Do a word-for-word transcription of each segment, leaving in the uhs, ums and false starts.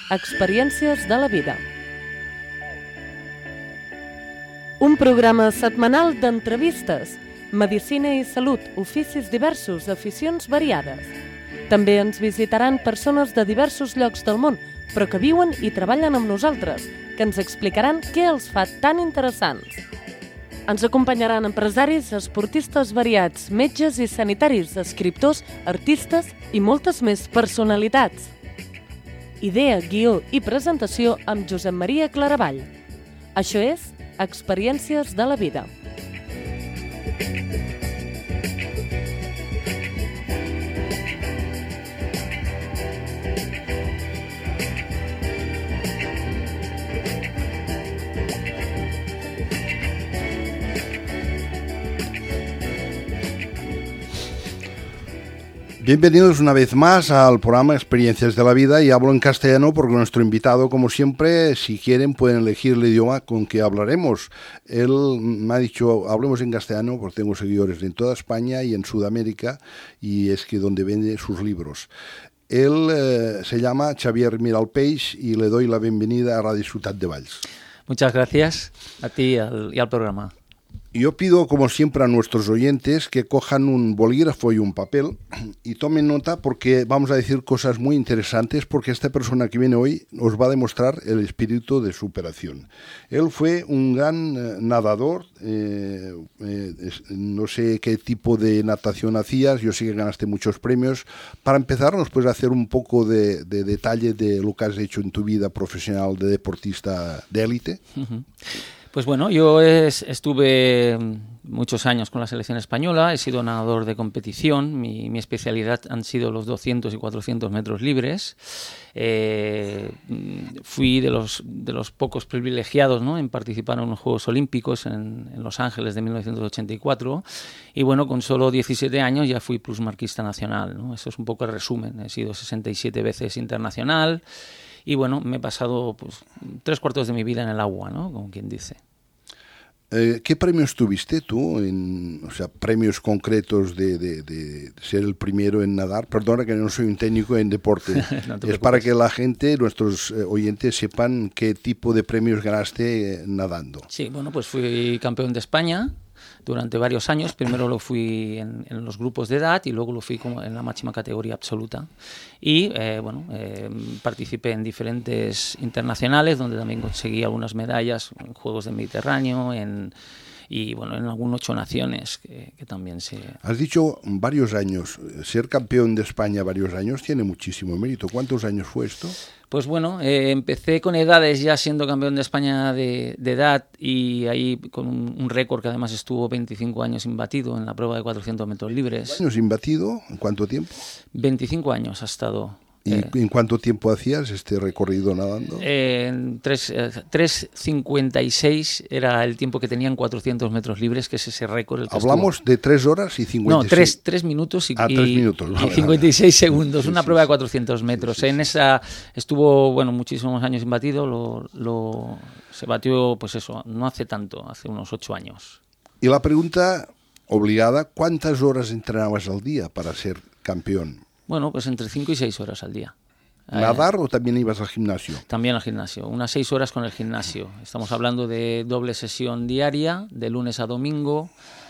Experiències de la vida. Un programa setmanal d'entrevistes, medicina i salut, oficis diversos, aficions variades. També ens visitaran persones de diversos llocs del món, però que viuen i treballen amb nosaltres, que ens explicaran què els fa tan interessants. Ens acompanyaran empresaris, esportistes variats, metges i sanitaris, escriptors, artistes i moltes més personalitats. Idea, guió i presentació amb Josep Maria Claravall. Això és Experiències de la vida. Bienvenidos una vez más al programa Experiencias de la Vida, y hablo en castellano porque nuestro invitado, como siempre, si quieren pueden elegir el idioma con que hablaremos. Él me ha dicho, hablemos en castellano porque tengo seguidores en toda España y en Sudamérica, y es que donde vende sus libros. Él eh, se llama Xavier Miralpeix y le doy la bienvenida a Radio Ciutat de Valls. Muchas gracias a ti y al, y al programa. Yo pido, como siempre, a nuestros oyentes que cojan un bolígrafo y un papel y tomen nota, porque vamos a decir cosas muy interesantes, porque esta persona que viene hoy os va a demostrar el espíritu de superación. Él fue un gran eh, nadador, eh, eh, no sé qué tipo de natación hacías, yo sé que ganaste muchos premios. Para empezar, ¿nos puedes hacer un poco de, de detalle de lo que has hecho en tu vida profesional de deportista de élite? Uh-huh. Pues bueno, yo es, estuve muchos años con la selección española, he sido nadador de competición, mi, mi especialidad han sido los doscientos y cuatrocientos metros libres. Eh, fui de los, de los pocos privilegiados, ¿no?, en participar en los Juegos Olímpicos en, en Los Ángeles de mil novecientos ochenta y cuatro, y bueno, con solo diecisiete años ya fui plusmarquista nacional, ¿no? Eso es un poco el resumen. He sido sesenta y siete veces internacional. Y bueno, me he pasado pues, tres cuartos de mi vida en el agua, ¿no?, como quien dice. Eh, ¿Qué premios tuviste tú? En, o sea, premios concretos de, de, de ser el primero en nadar. Perdona que no soy un técnico en deporte. No es para que la gente, nuestros eh, oyentes, sepan qué tipo de premios ganaste eh, nadando. Sí, bueno, pues fui campeón de España durante varios años. Primero lo fui en, en los grupos de edad y luego lo fui como en la máxima categoría absoluta. Y eh, bueno, eh, participé en diferentes internacionales donde también conseguí algunas medallas en Juegos del Mediterráneo, en, y bueno, en algunas ocho naciones que, que también se... Has dicho varios años. Ser campeón de España varios años tiene muchísimo mérito. ¿Cuántos años fue esto? Pues bueno, eh, empecé con edades ya siendo campeón de España de, de edad, y ahí con un, un récord que además estuvo veinticinco años imbatido en la prueba de cuatrocientos metros libres. ¿Años imbatido? ¿En cuánto tiempo? veinticinco años ha estado. ¿Y eh, en cuánto tiempo hacías este recorrido nadando? Eh, en tres cincuenta y seis era el tiempo que tenían cuatrocientos metros libres, que es ese récord. El que Hablamos estuvo. de tres horas y cincuenta y seis. No, tres, tres minutos y, ah, tres minutos. y, y cincuenta y seis segundos, sí, una sí, prueba sí. de cuatrocientos metros. Sí, sí, en sí. esa estuvo, bueno, muchísimos años imbatido, lo, lo, se batió, pues eso, no hace tanto, hace unos ocho años. Y la pregunta obligada, ¿cuántas horas entrenabas al día para ser campeón? Bueno, pues entre cinco y seis horas al día. ¿Nadar eh, o también ibas al gimnasio? También al gimnasio, unas seis horas con el gimnasio. Estamos hablando de doble sesión diaria, de lunes a domingo,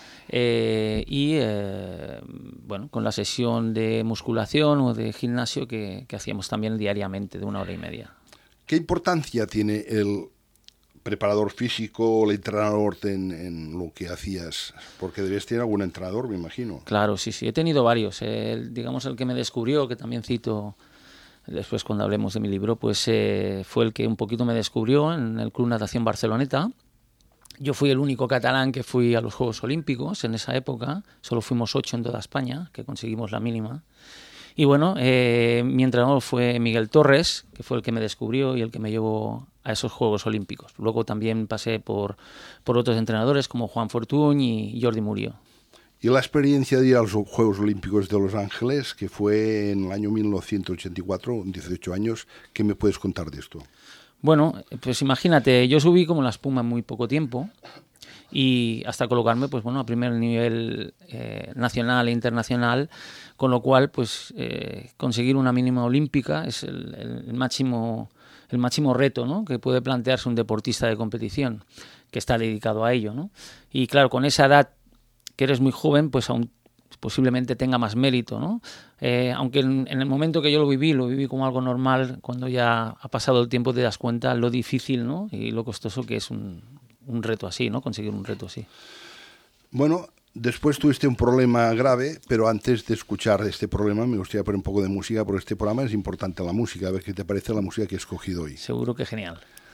eh, y eh, bueno, con la sesión de musculación o de gimnasio que, que hacíamos también diariamente, de una hora y media. ¿Qué importancia tiene el preparador físico o el entrenador en, en lo que hacías? Porque debes tener algún entrenador, me imagino. Claro, sí, sí, he tenido varios. El, digamos, el que me descubrió, que también cito después cuando hablemos de mi libro, pues eh, fue el que un poquito me descubrió en el Club Natación Barceloneta. Yo fui el único catalán que fui a los Juegos Olímpicos en esa época, solo fuimos ocho en toda España, que conseguimos la mínima. Y bueno, eh, mi entrenador fue Miguel Torres, que fue el que me descubrió y el que me llevó a esos Juegos Olímpicos. Luego también pasé por, por otros entrenadores como Juan Fortuny y Jordi Murió. Y la experiencia de ir a los Juegos Olímpicos de Los Ángeles, que fue en el año mil novecientos ochenta y cuatro, dieciocho años, ¿qué me puedes contar de esto? Bueno, pues imagínate, yo subí como la espuma en muy poco tiempo, y hasta colocarme, pues bueno, a primer nivel eh, nacional e internacional, con lo cual, pues eh, conseguir una mínima olímpica es el, el máximo el máximo reto, ¿no?, que puede plantearse un deportista de competición que está dedicado a ello, ¿no? Y claro, con esa edad que eres muy joven, pues aún posiblemente tenga más mérito, ¿no? Eh, aunque en, en el momento que yo lo viví, lo viví como algo normal, cuando ya ha pasado el tiempo te das cuenta lo difícil, ¿no?, y lo costoso que es un, un reto así, ¿no?, conseguir un reto así. Bueno, después tuviste un problema grave, pero antes de escuchar este problema me gustaría poner un poco de música, porque este programa es importante la música, a ver qué te parece la música que he escogido hoy. Seguro que genial.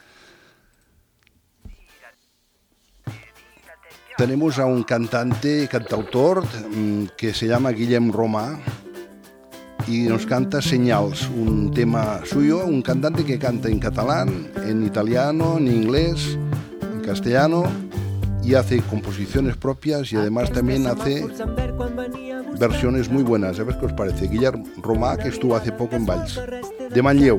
Tenemos a un cantante, cantautor, que se llama Guillem Romà y nos canta Señals, un tema suyo, un cantante que canta en catalán, en italiano, en inglés, en castellano, y hace composiciones propias y además también hace versiones muy buenas. A ver qué os parece. Guillem Romà, que estuvo hace poco en Valls, de Manlleu.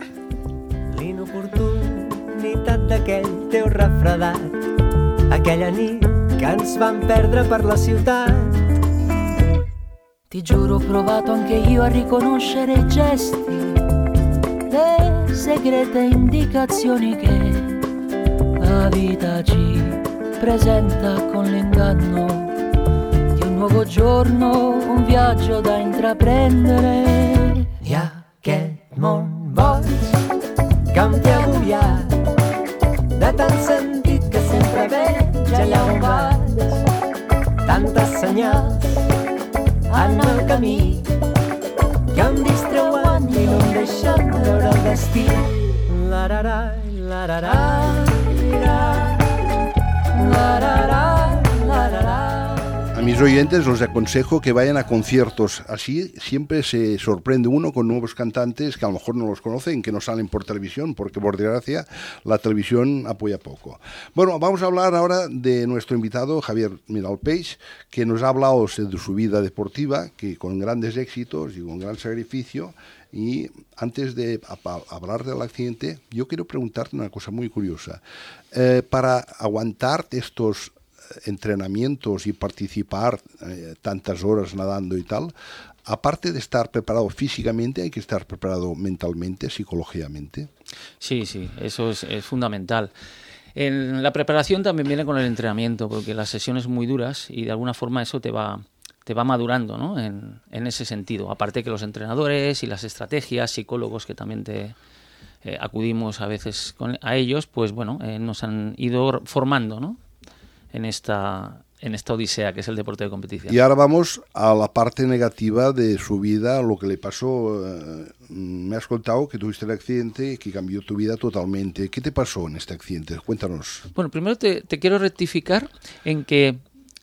L'inoportunitat d'aquell teu refredat, aquella nit que ens vam perdre per la ciutat. Ti giuro ho provato anche io a riconoscere i gesti, le segrete indicazioni che la vita ci presenta con l'inganno di un nuovo giorno, un viaggio da intraprendere. I aquest món boig que em té agobiat, de tant sentit que sempre veig allà on vaig, tantes senyals en el camí que em distreuen i no em deixen veure el destí. La-ra-ra, la-ra-ra, la-ra-ra, la-ra-ra. A mis oyentes los aconsejo que vayan a conciertos. Así siempre se sorprende uno con nuevos cantantes que a lo mejor no los conocen, que no salen por televisión, porque por desgracia la televisión apoya poco. Bueno, vamos a hablar ahora de nuestro invitado, Javier Miralpeix, que nos ha hablado de su vida deportiva, que con grandes éxitos y con gran sacrificio. Y antes de hablar del accidente, yo quiero preguntarte una cosa muy curiosa. Eh, para aguantar estos entrenamientos y participar eh, tantas horas nadando y tal, aparte de estar preparado físicamente, hay que estar preparado mentalmente, psicológicamente. Sí, sí, eso es, es fundamental. En la preparación también viene con el entrenamiento, porque las sesiones son muy duras y de alguna forma eso te va, te va madurando, ¿no?, en, en ese sentido. Aparte que los entrenadores y las estrategias, psicólogos que también te eh, acudimos a veces con, a ellos, pues bueno, eh, nos han ido formando, ¿no?, en esta, en esta odisea que es el deporte de competición. Y ahora vamos a la parte negativa de su vida, lo que le pasó. Eh, me has contado que tuviste el accidente que cambió tu vida totalmente. ¿Qué te pasó en este accidente? Cuéntanos. Bueno, primero te, te quiero rectificar en que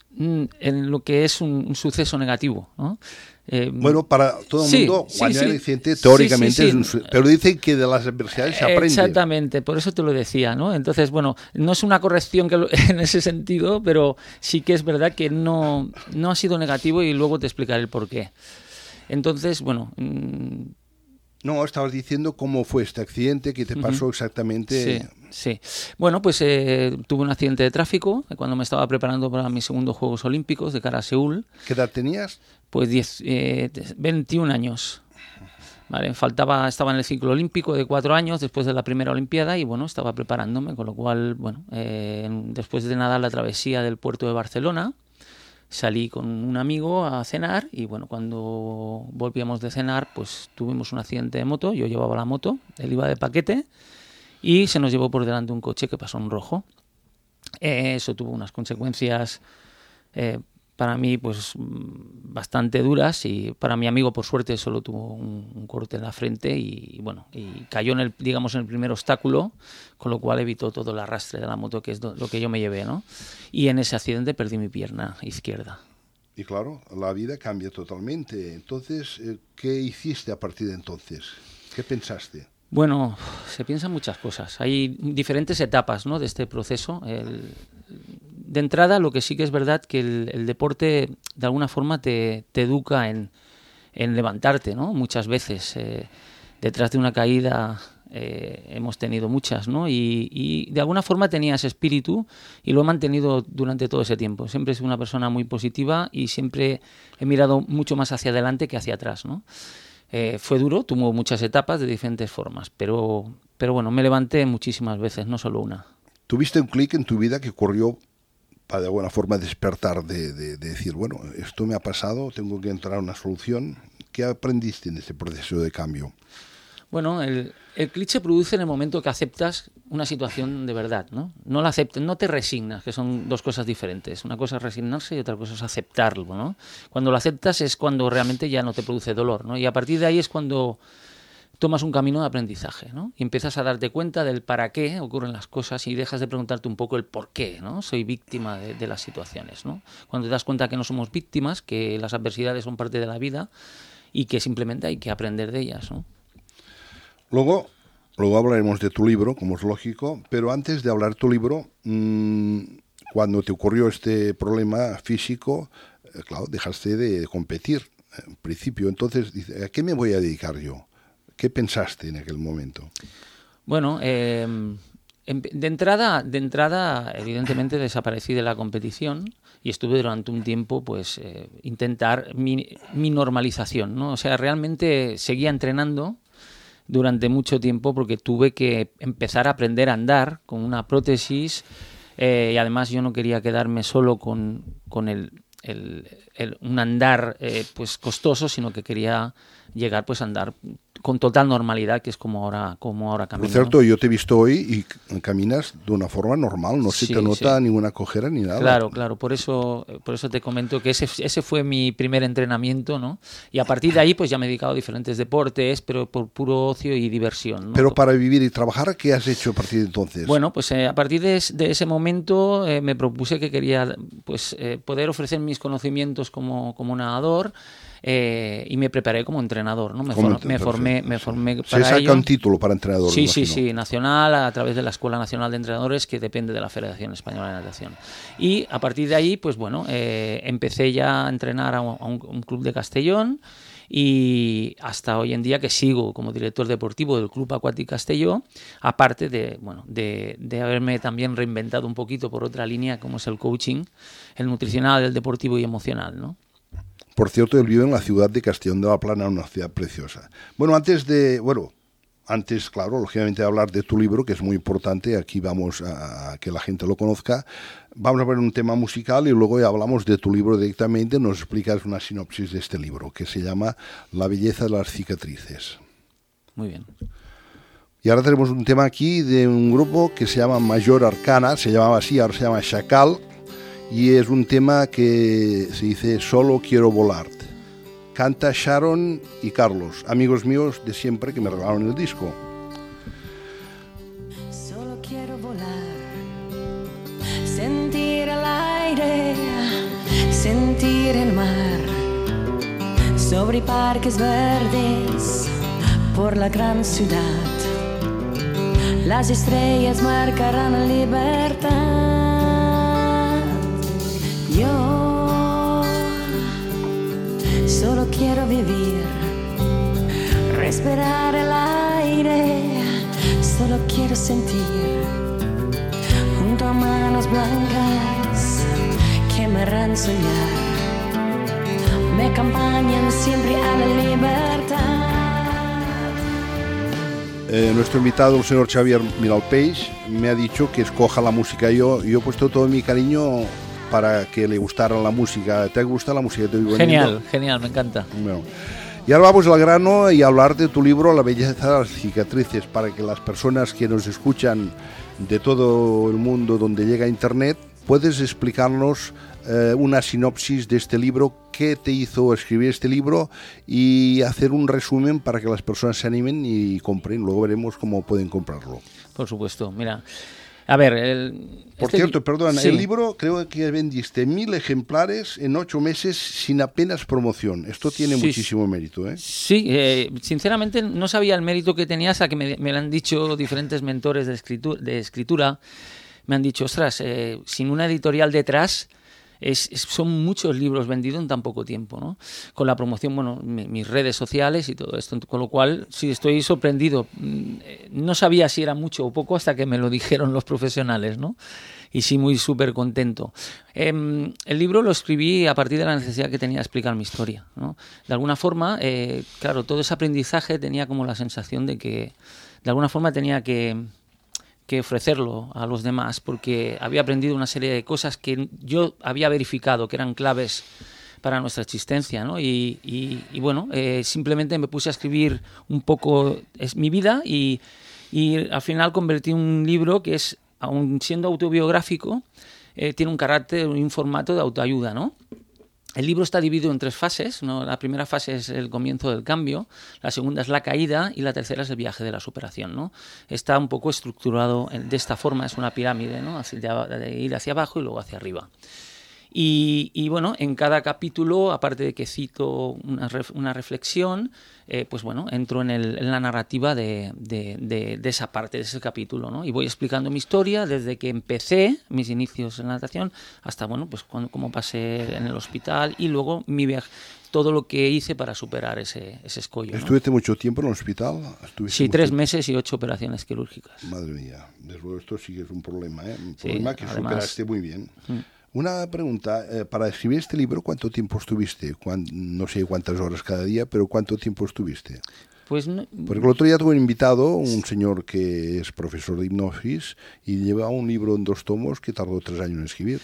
en lo que es un, un suceso negativo, ¿no? Eh, bueno, para todo el sí, mundo, sí, cuando sí. hay un accidente, teóricamente sí, sí, sí. es un... Pero dicen que de las adversidades se aprende. Exactamente, por eso te lo decía, ¿no? Entonces, bueno, no es una corrección que lo, en ese sentido, pero sí que es verdad que no, no ha sido negativo y luego te explicaré el por qué. Entonces, bueno... Mmm, No, estabas diciendo cómo fue este accidente, qué te pasó uh-huh. exactamente. Sí, sí. Bueno, pues eh, tuve un accidente de tráfico cuando me estaba preparando para mis segundos Juegos Olímpicos de cara a Seúl. ¿Qué edad tenías? Pues diez, eh, veintiún años. Vale, faltaba, estaba en el ciclo olímpico de cuatro años después de la primera Olimpiada y bueno, estaba preparándome, con lo cual, bueno, eh, después de nadar la travesía del puerto de Barcelona, salí con un amigo a cenar y bueno, cuando volvíamos de cenar pues tuvimos un accidente de moto, yo llevaba la moto, él iba de paquete y se nos llevó por delante un coche que pasó en rojo. Eh, eso tuvo unas consecuencias eh, para mí pues bastante duras y para mi amigo por suerte solo tuvo un, un corte en la frente y, y bueno, y cayó en el, digamos, en el primer obstáculo, con lo cual evitó todo el arrastre de la moto, que es lo que yo me llevé, ¿no? Y en ese accidente perdí mi pierna izquierda. Y claro, la vida cambia totalmente. Entonces, ¿qué hiciste a partir de entonces? ¿Qué pensaste? Bueno, se piensan muchas cosas. Hay diferentes etapas, ¿no?, de este proceso. El, de entrada, lo que sí que es verdad que el, el deporte de alguna forma te, te educa en, en levantarte, ¿no? Muchas veces eh, detrás de una caída eh, hemos tenido muchas, ¿no? Y, y de alguna forma tenía ese espíritu y lo he mantenido durante todo ese tiempo. Siempre he sido una persona muy positiva y siempre he mirado mucho más hacia adelante que hacia atrás, ¿no? Eh, fue duro, tuvo muchas etapas de diferentes formas, pero, pero bueno, me levanté muchísimas veces, no solo una. ¿Tuviste un clic en tu vida que ocurrió para de alguna forma despertar de, de, de decir, bueno, esto me ha pasado, tengo que entrar a una solución? ¿Qué aprendiste en ese proceso de cambio? Bueno, el, el clic se produce en el momento que aceptas una situación de verdad, ¿no? No la aceptes, no te resignas, que son dos cosas diferentes. Una cosa es resignarse y otra cosa es aceptarlo, ¿no? Cuando lo aceptas es cuando realmente ya no te produce dolor, ¿no? Y a partir de ahí es cuando tomas un camino de aprendizaje, ¿no? Y empiezas a darte cuenta del para qué ocurren las cosas y dejas de preguntarte un poco el por qué, ¿no? Soy víctima de, de las situaciones, ¿no? Cuando te das cuenta que no somos víctimas, que las adversidades son parte de la vida y que simplemente hay que aprender de ellas, ¿no? Luego, luego hablaremos de tu libro, como es lógico, pero antes de hablar de tu libro, mmm, cuando te ocurrió este problema físico, eh, claro, dejaste de competir en principio. Entonces, ¿a qué me voy a dedicar yo? ¿Qué pensaste en aquel momento? Bueno, eh, de entrada, de entrada, evidentemente desaparecí de la competición y estuve durante un tiempo, pues, eh, intentar mi, mi normalización, ¿no? O sea, realmente seguía entrenando durante mucho tiempo porque tuve que empezar a aprender a andar con una prótesis eh, y además yo no quería quedarme solo con, con el, el, el, un andar eh, pues costoso, sino que quería llegar pues a andar con total normalidad, que es como ahora, como ahora camino. Por cierto, yo te he visto hoy y caminas de una forma normal, no se sí, te nota sí. ninguna cojera ni nada. Claro, claro, por eso, por eso te comento que ese, ese fue mi primer entrenamiento, ¿no? Y a partir de ahí pues ya me he dedicado a diferentes deportes, pero por puro ocio y diversión, ¿no? Pero para vivir y trabajar, ¿qué has hecho a partir de entonces? Bueno, pues eh, a partir de, de ese momento eh, me propuse que quería pues eh, poder ofrecer mis conocimientos como, como nadador. Eh, y me preparé como entrenador, ¿no? Me, for, me formé, me formé para ello. ¿Se saca ello. un título para entrenador? Sí, sí, sí, nacional, a través de la Escuela Nacional de Entrenadores, que depende de la Federación Española de Natación. Y a partir de ahí, pues bueno, eh, empecé ya a entrenar a un, a un club de Castellón y hasta hoy en día que sigo como director deportivo del Club Acuàtic Castelló, aparte de, bueno, de, de haberme también reinventado un poquito por otra línea como es el coaching, el nutricional, el deportivo y emocional, ¿no? Por cierto, él vive en la ciudad de Castellón de la Plana, una ciudad preciosa. Bueno, antes de, bueno, antes, claro, lógicamente de hablar de tu libro, que es muy importante, aquí vamos a, a que la gente lo conozca, vamos a ver un tema musical y luego ya hablamos de tu libro directamente, nos explicas una sinopsis de este libro, que se llama La belleza de las cicatrices. Muy bien. Y ahora tenemos un tema aquí de un grupo que se llama Mayor Arcana, se llamaba así, ahora se llama Chacal, y es un tema que se dice Solo quiero volar. Canta Sharon y Carlos, amigos míos de siempre que me regalaron el disco. Solo quiero volar, sentir el aire, sentir el mar, sobre parques verdes por la gran ciudad. Las estrellas marcarán la libertad. Yo solo quiero vivir, respirar el aire, solo quiero sentir junto a manos blancas que me harán soñar, me acompañan siempre a la libertad. Eh, nuestro invitado, el señor Xavier Miralpeix, me ha dicho que escoja la música. Yo, yo he puesto todo mi cariño para que le gustara la música. ¿Te gusta la música? ¿Te genial, genial, me encanta. Bueno, y ahora vamos al grano y a hablar de tu libro La belleza de las cicatrices, para que las personas que nos escuchan de todo el mundo donde llega Internet, puedes explicarnos eh, una sinopsis de este libro, qué te hizo escribir este libro y hacer un resumen para que las personas se animen y compren. Luego veremos cómo pueden comprarlo. Por supuesto, mira... A ver, el, por este cierto, perdón, sí. El libro creo que vendiste mil ejemplares en ocho meses sin apenas promoción. Esto tiene sí, muchísimo mérito, ¿eh? Sí, eh, sinceramente no sabía el mérito que tenía hasta que me, me lo han dicho diferentes mentores de escritura. De escritura. Me han dicho, ostras, eh, sin una editorial detrás... Es, es, son muchos libros vendidos en tan poco tiempo, ¿no? Con la promoción, bueno, mi, mis redes sociales y todo esto, con lo cual sí estoy sorprendido. No sabía si era mucho o poco hasta que me lo dijeron los profesionales, ¿no? y sí, muy súper contento. Eh, el libro lo escribí a partir de la necesidad que tenía de explicar mi historia, ¿no? De alguna forma, eh, claro, todo ese aprendizaje tenía como la sensación de que de alguna forma tenía que, que ofrecerlo a los demás, porque había aprendido una serie de cosas que yo había verificado que eran claves para nuestra existencia, ¿no? Y, y, y bueno, eh, simplemente me puse a escribir un poco es mi vida y, y al final convertí un libro que es, aun siendo autobiográfico, eh, tiene un carácter, un formato de autoayuda, ¿no? El libro está dividido en tres fases, ¿no? La primera fase es el comienzo del cambio, la segunda es la caída y la tercera es el viaje de la superación, ¿no? Está un poco estructurado de esta forma, es una pirámide, ¿no? De ir hacia abajo y luego hacia arriba. Y, y bueno, en cada capítulo, aparte de que cito una, ref, una reflexión, eh, pues bueno, entro en, el, en la narrativa de, de, de, de esa parte, de ese capítulo, ¿no? Y voy explicando mi historia desde que empecé mis inicios en la natación hasta, bueno, pues cuando, cómo pasé en el hospital y luego mi viaje, todo lo que hice para superar ese, ese escollo, ¿no? ¿Estuviste mucho tiempo en el hospital? Sí, tres meses y ocho operaciones quirúrgicas. Madre mía, desde luego esto sí que es un problema, ¿eh? Un sí, problema que además, superaste muy bien. Mm. Una pregunta, eh, para escribir este libro, ¿cuánto tiempo estuviste? ¿Cuán, no sé cuántas horas cada día, pero ¿cuánto tiempo estuviste? Pues no, Porque el otro día tuve un invitado, un señor que es profesor de hipnosis y lleva un libro en dos tomos que tardó tres años en escribir.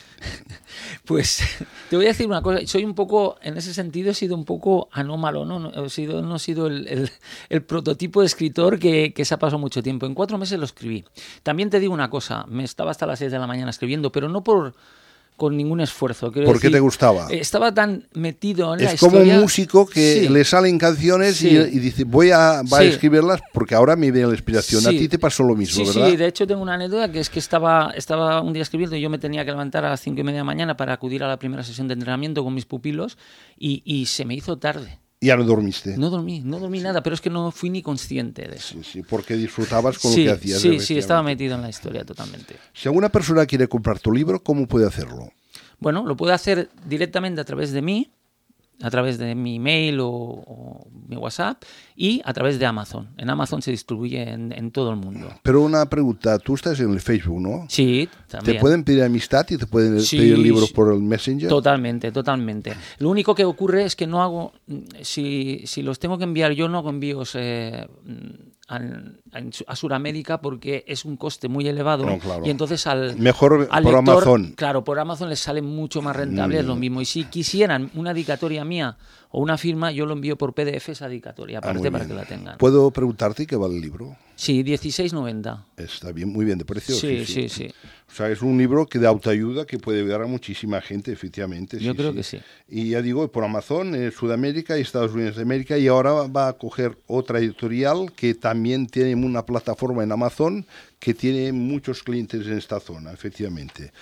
Pues te voy a decir una cosa, soy un poco, en ese sentido he sido un poco anómalo, ¿no? No he sido, no he sido el, el, el prototipo de escritor que, que se ha pasado mucho tiempo. En cuatro meses lo escribí. También te digo una cosa, me estaba hasta las seis de la mañana escribiendo, pero no por... con ningún esfuerzo. ¿Por qué te gustaba? Estaba tan metido en es la historia. Es como un músico que sí. le salen canciones sí. y, y dice, voy a, va sí. a escribirlas porque ahora me viene la inspiración. Sí. A ti te pasó lo mismo, sí, ¿verdad? Sí, de hecho tengo una anécdota que es que estaba, estaba un día escribiendo y yo me tenía que levantar a las cinco y media de la mañana para acudir a la primera sesión de entrenamiento con mis pupilos y, y se me hizo tarde. ¿Ya no dormiste? No dormí, no dormí sí. nada, pero es que no fui ni consciente de eso. Sí, sí, porque disfrutabas con sí, lo que hacías. Sí, sí, estaba metido en la historia totalmente. Si alguna persona quiere comprar tu libro, ¿cómo puede hacerlo? Bueno, lo puede hacer directamente a través de mí, a través de mi email o, o mi WhatsApp y a través de Amazon. En Amazon se distribuye en, en todo el mundo. Pero una pregunta, tú estás en el Facebook, ¿no? Sí, también. ¿Te pueden pedir amistad y te pueden sí, pedir libros sí. por el Messenger? Totalmente, totalmente. Lo único que ocurre es que no hago, si, si los tengo que enviar yo, no hago envíos eh, a, a Sudamérica porque es un coste muy elevado no, claro. y entonces al, Mejor al por lector, Amazon. Claro, por Amazon les sale mucho más rentable, mm. es lo mismo. Y si quisieran una dedicatoria mía o una firma, yo lo envío por P D F esa dedicatoria, aparte ah, para que la tengan. ¿Puedo preguntarte qué vale el libro? Sí, dieciséis noventa. Está bien, muy bien de precio. Sí, sí, sí, sí. O sea, es un libro que de autoayuda que puede ayudar a muchísima gente, efectivamente. Yo sí, creo sí. que sí. Y ya digo, por Amazon, en Sudamérica y Estados Unidos de América, y ahora va a coger otra editorial que también tiene una plataforma en Amazon que tiene muchos clientes en esta zona, efectivamente.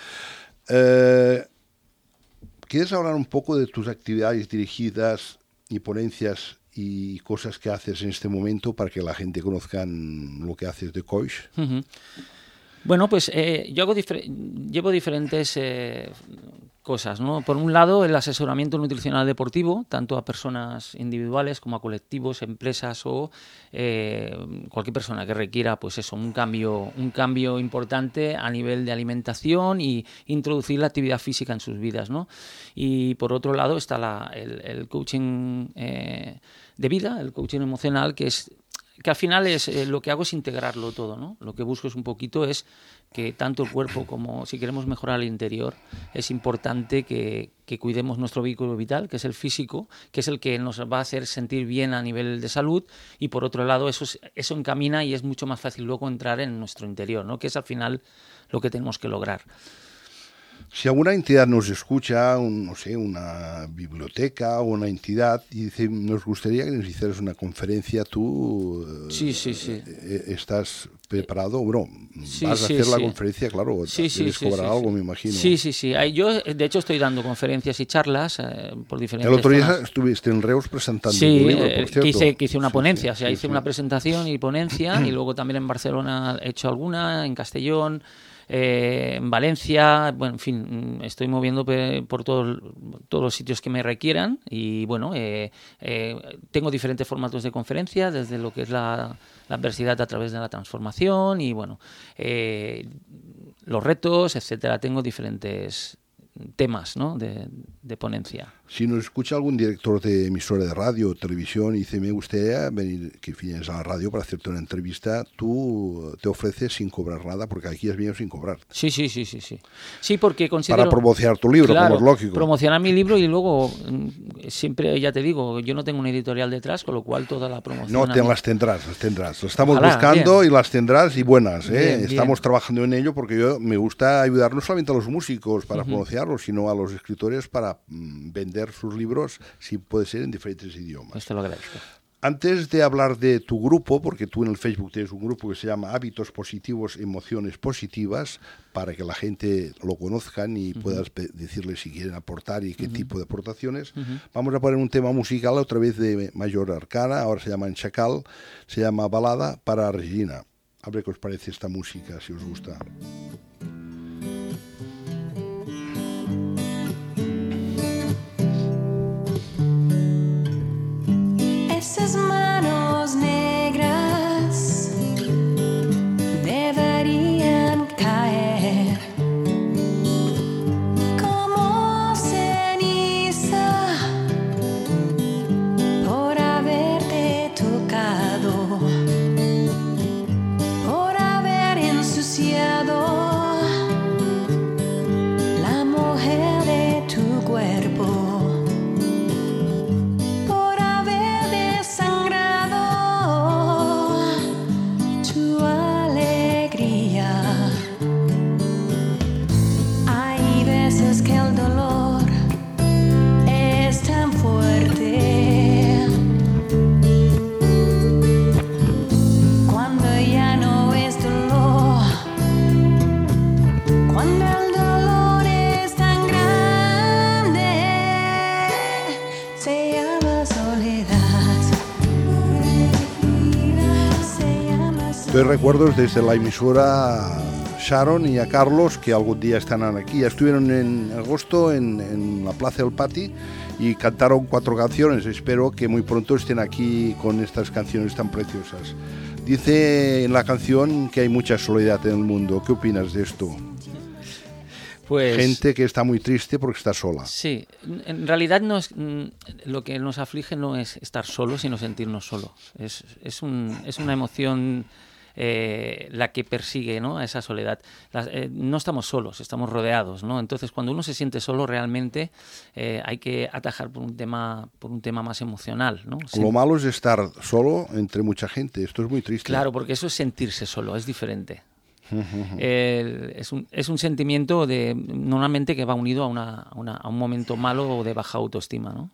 Eh, ¿Quieres hablar un poco de tus actividades dirigidas y ponencias y cosas que haces en este momento para que la gente conozca lo que haces de coach? Uh-huh. Bueno, pues eh, yo hago difer- llevo diferentes eh, cosas, ¿no? Por un lado, el asesoramiento nutricional deportivo, tanto a personas individuales como a colectivos, empresas o eh, cualquier persona que requiera, pues eso, un cambio, un cambio importante a nivel de alimentación y introducir la actividad física en sus vidas, ¿no? Y por otro lado está la, el, el coaching eh, de vida, el coaching emocional, que es que al final es eh, lo que hago es integrarlo todo, ¿no? Lo que busco es un poquito es que tanto el cuerpo como si queremos mejorar el interior es importante que, que cuidemos nuestro vehículo vital, que es el físico, que es el que nos va a hacer sentir bien a nivel de salud y por otro lado eso, es, eso encamina y es mucho más fácil luego entrar en nuestro interior, ¿no? Que es al final lo que tenemos que lograr. Si alguna entidad nos escucha, un, no sé, una biblioteca o una entidad, y dice, nos gustaría que nos hicieras una conferencia, tú sí, sí, sí. Eh, estás preparado, bueno, sí, vas sí, a hacer sí. la conferencia, claro, sí, sí, debes sí, cobrar sí, algo, sí. me imagino. Sí, sí, sí. Yo, de hecho, estoy dando conferencias y charlas eh, por diferentes El otro día zonas. Estuviste en Reus presentando sí, tu libro, por cierto. Que hice, que hice una sí, ponencia, sí, o sea, sí, hice sí. una presentación y ponencia y luego también en Barcelona he hecho alguna, en Castellón, eh, en Valencia, bueno, en fin, estoy moviendo por todos, todos los sitios que me requieran y bueno, eh, eh, tengo diferentes formatos de conferencia, desde lo que es la, la adversidad a través de la transformación y bueno, eh, los retos, etcétera. Tengo diferentes temas, ¿no? de, de ponencia. Si nos escucha algún director de emisora de radio o televisión y dice, me gustaría venir, que vienes a la radio para hacerte una entrevista, tú te ofreces sin cobrar nada, porque aquí has venido sin cobrar. Sí, sí, sí, sí, sí. Sí, porque considero... Para promocionar tu libro, claro, como es lógico. Promocionar mi libro y luego, siempre, ya te digo, yo no tengo una editorial detrás, con lo cual toda la promoción... No, te las tendrás, las tendrás. Lo estamos Ojalá, buscando bien. Y las tendrás y buenas. ¿eh? Bien, estamos bien. trabajando en ello porque yo me gusta ayudar no solamente a los músicos para Uh-huh. promocionarlos, sino a los escritores para mm, vender sus libros, si puede ser en diferentes idiomas. Esto lo agradezco. Antes de hablar de tu grupo, porque tú en el Facebook tienes un grupo que se llama Hábitos Positivos, Emociones Positivas, para que la gente lo conozcan y uh-huh. puedas decirle si quieren aportar y qué uh-huh. tipo de aportaciones. Uh-huh. Vamos a poner un tema musical, otra vez de Mayor Arcana, ahora se llama En Chacal, se llama Balada para Regina. A ver qué os parece esta música, si os gusta. Esas manos negras deberían caer como ceniza por haberte tocado, por haber ensuciado la mujer de tu cuerpo. Doy recuerdos desde la emisora a Sharon y a Carlos, que algún día están aquí. Ya estuvieron en agosto en, en la Plaza del Pati y cantaron cuatro canciones. Espero que muy pronto estén aquí con estas canciones tan preciosas. Dice en la canción que hay mucha soledad en el mundo. ¿Qué opinas de esto? Pues, gente que está muy triste porque está sola. Sí, en realidad no es, lo que nos aflige no es estar solos, sino sentirnos solos. Es, es, un, es una emoción eh, la que persigue, ¿no?, a esa soledad. Las, eh, no estamos solos, estamos rodeados, ¿no? Entonces, cuando uno se siente solo, realmente eh, hay que atajar por un tema, por un tema más emocional, ¿no? Sí. Lo malo es estar solo entre mucha gente. Esto es muy triste. Claro, porque eso es sentirse solo, es diferente. Eh, es, un, es un sentimiento de normalmente que va unido a, una, a, una, a un momento malo o de baja autoestima, ¿no?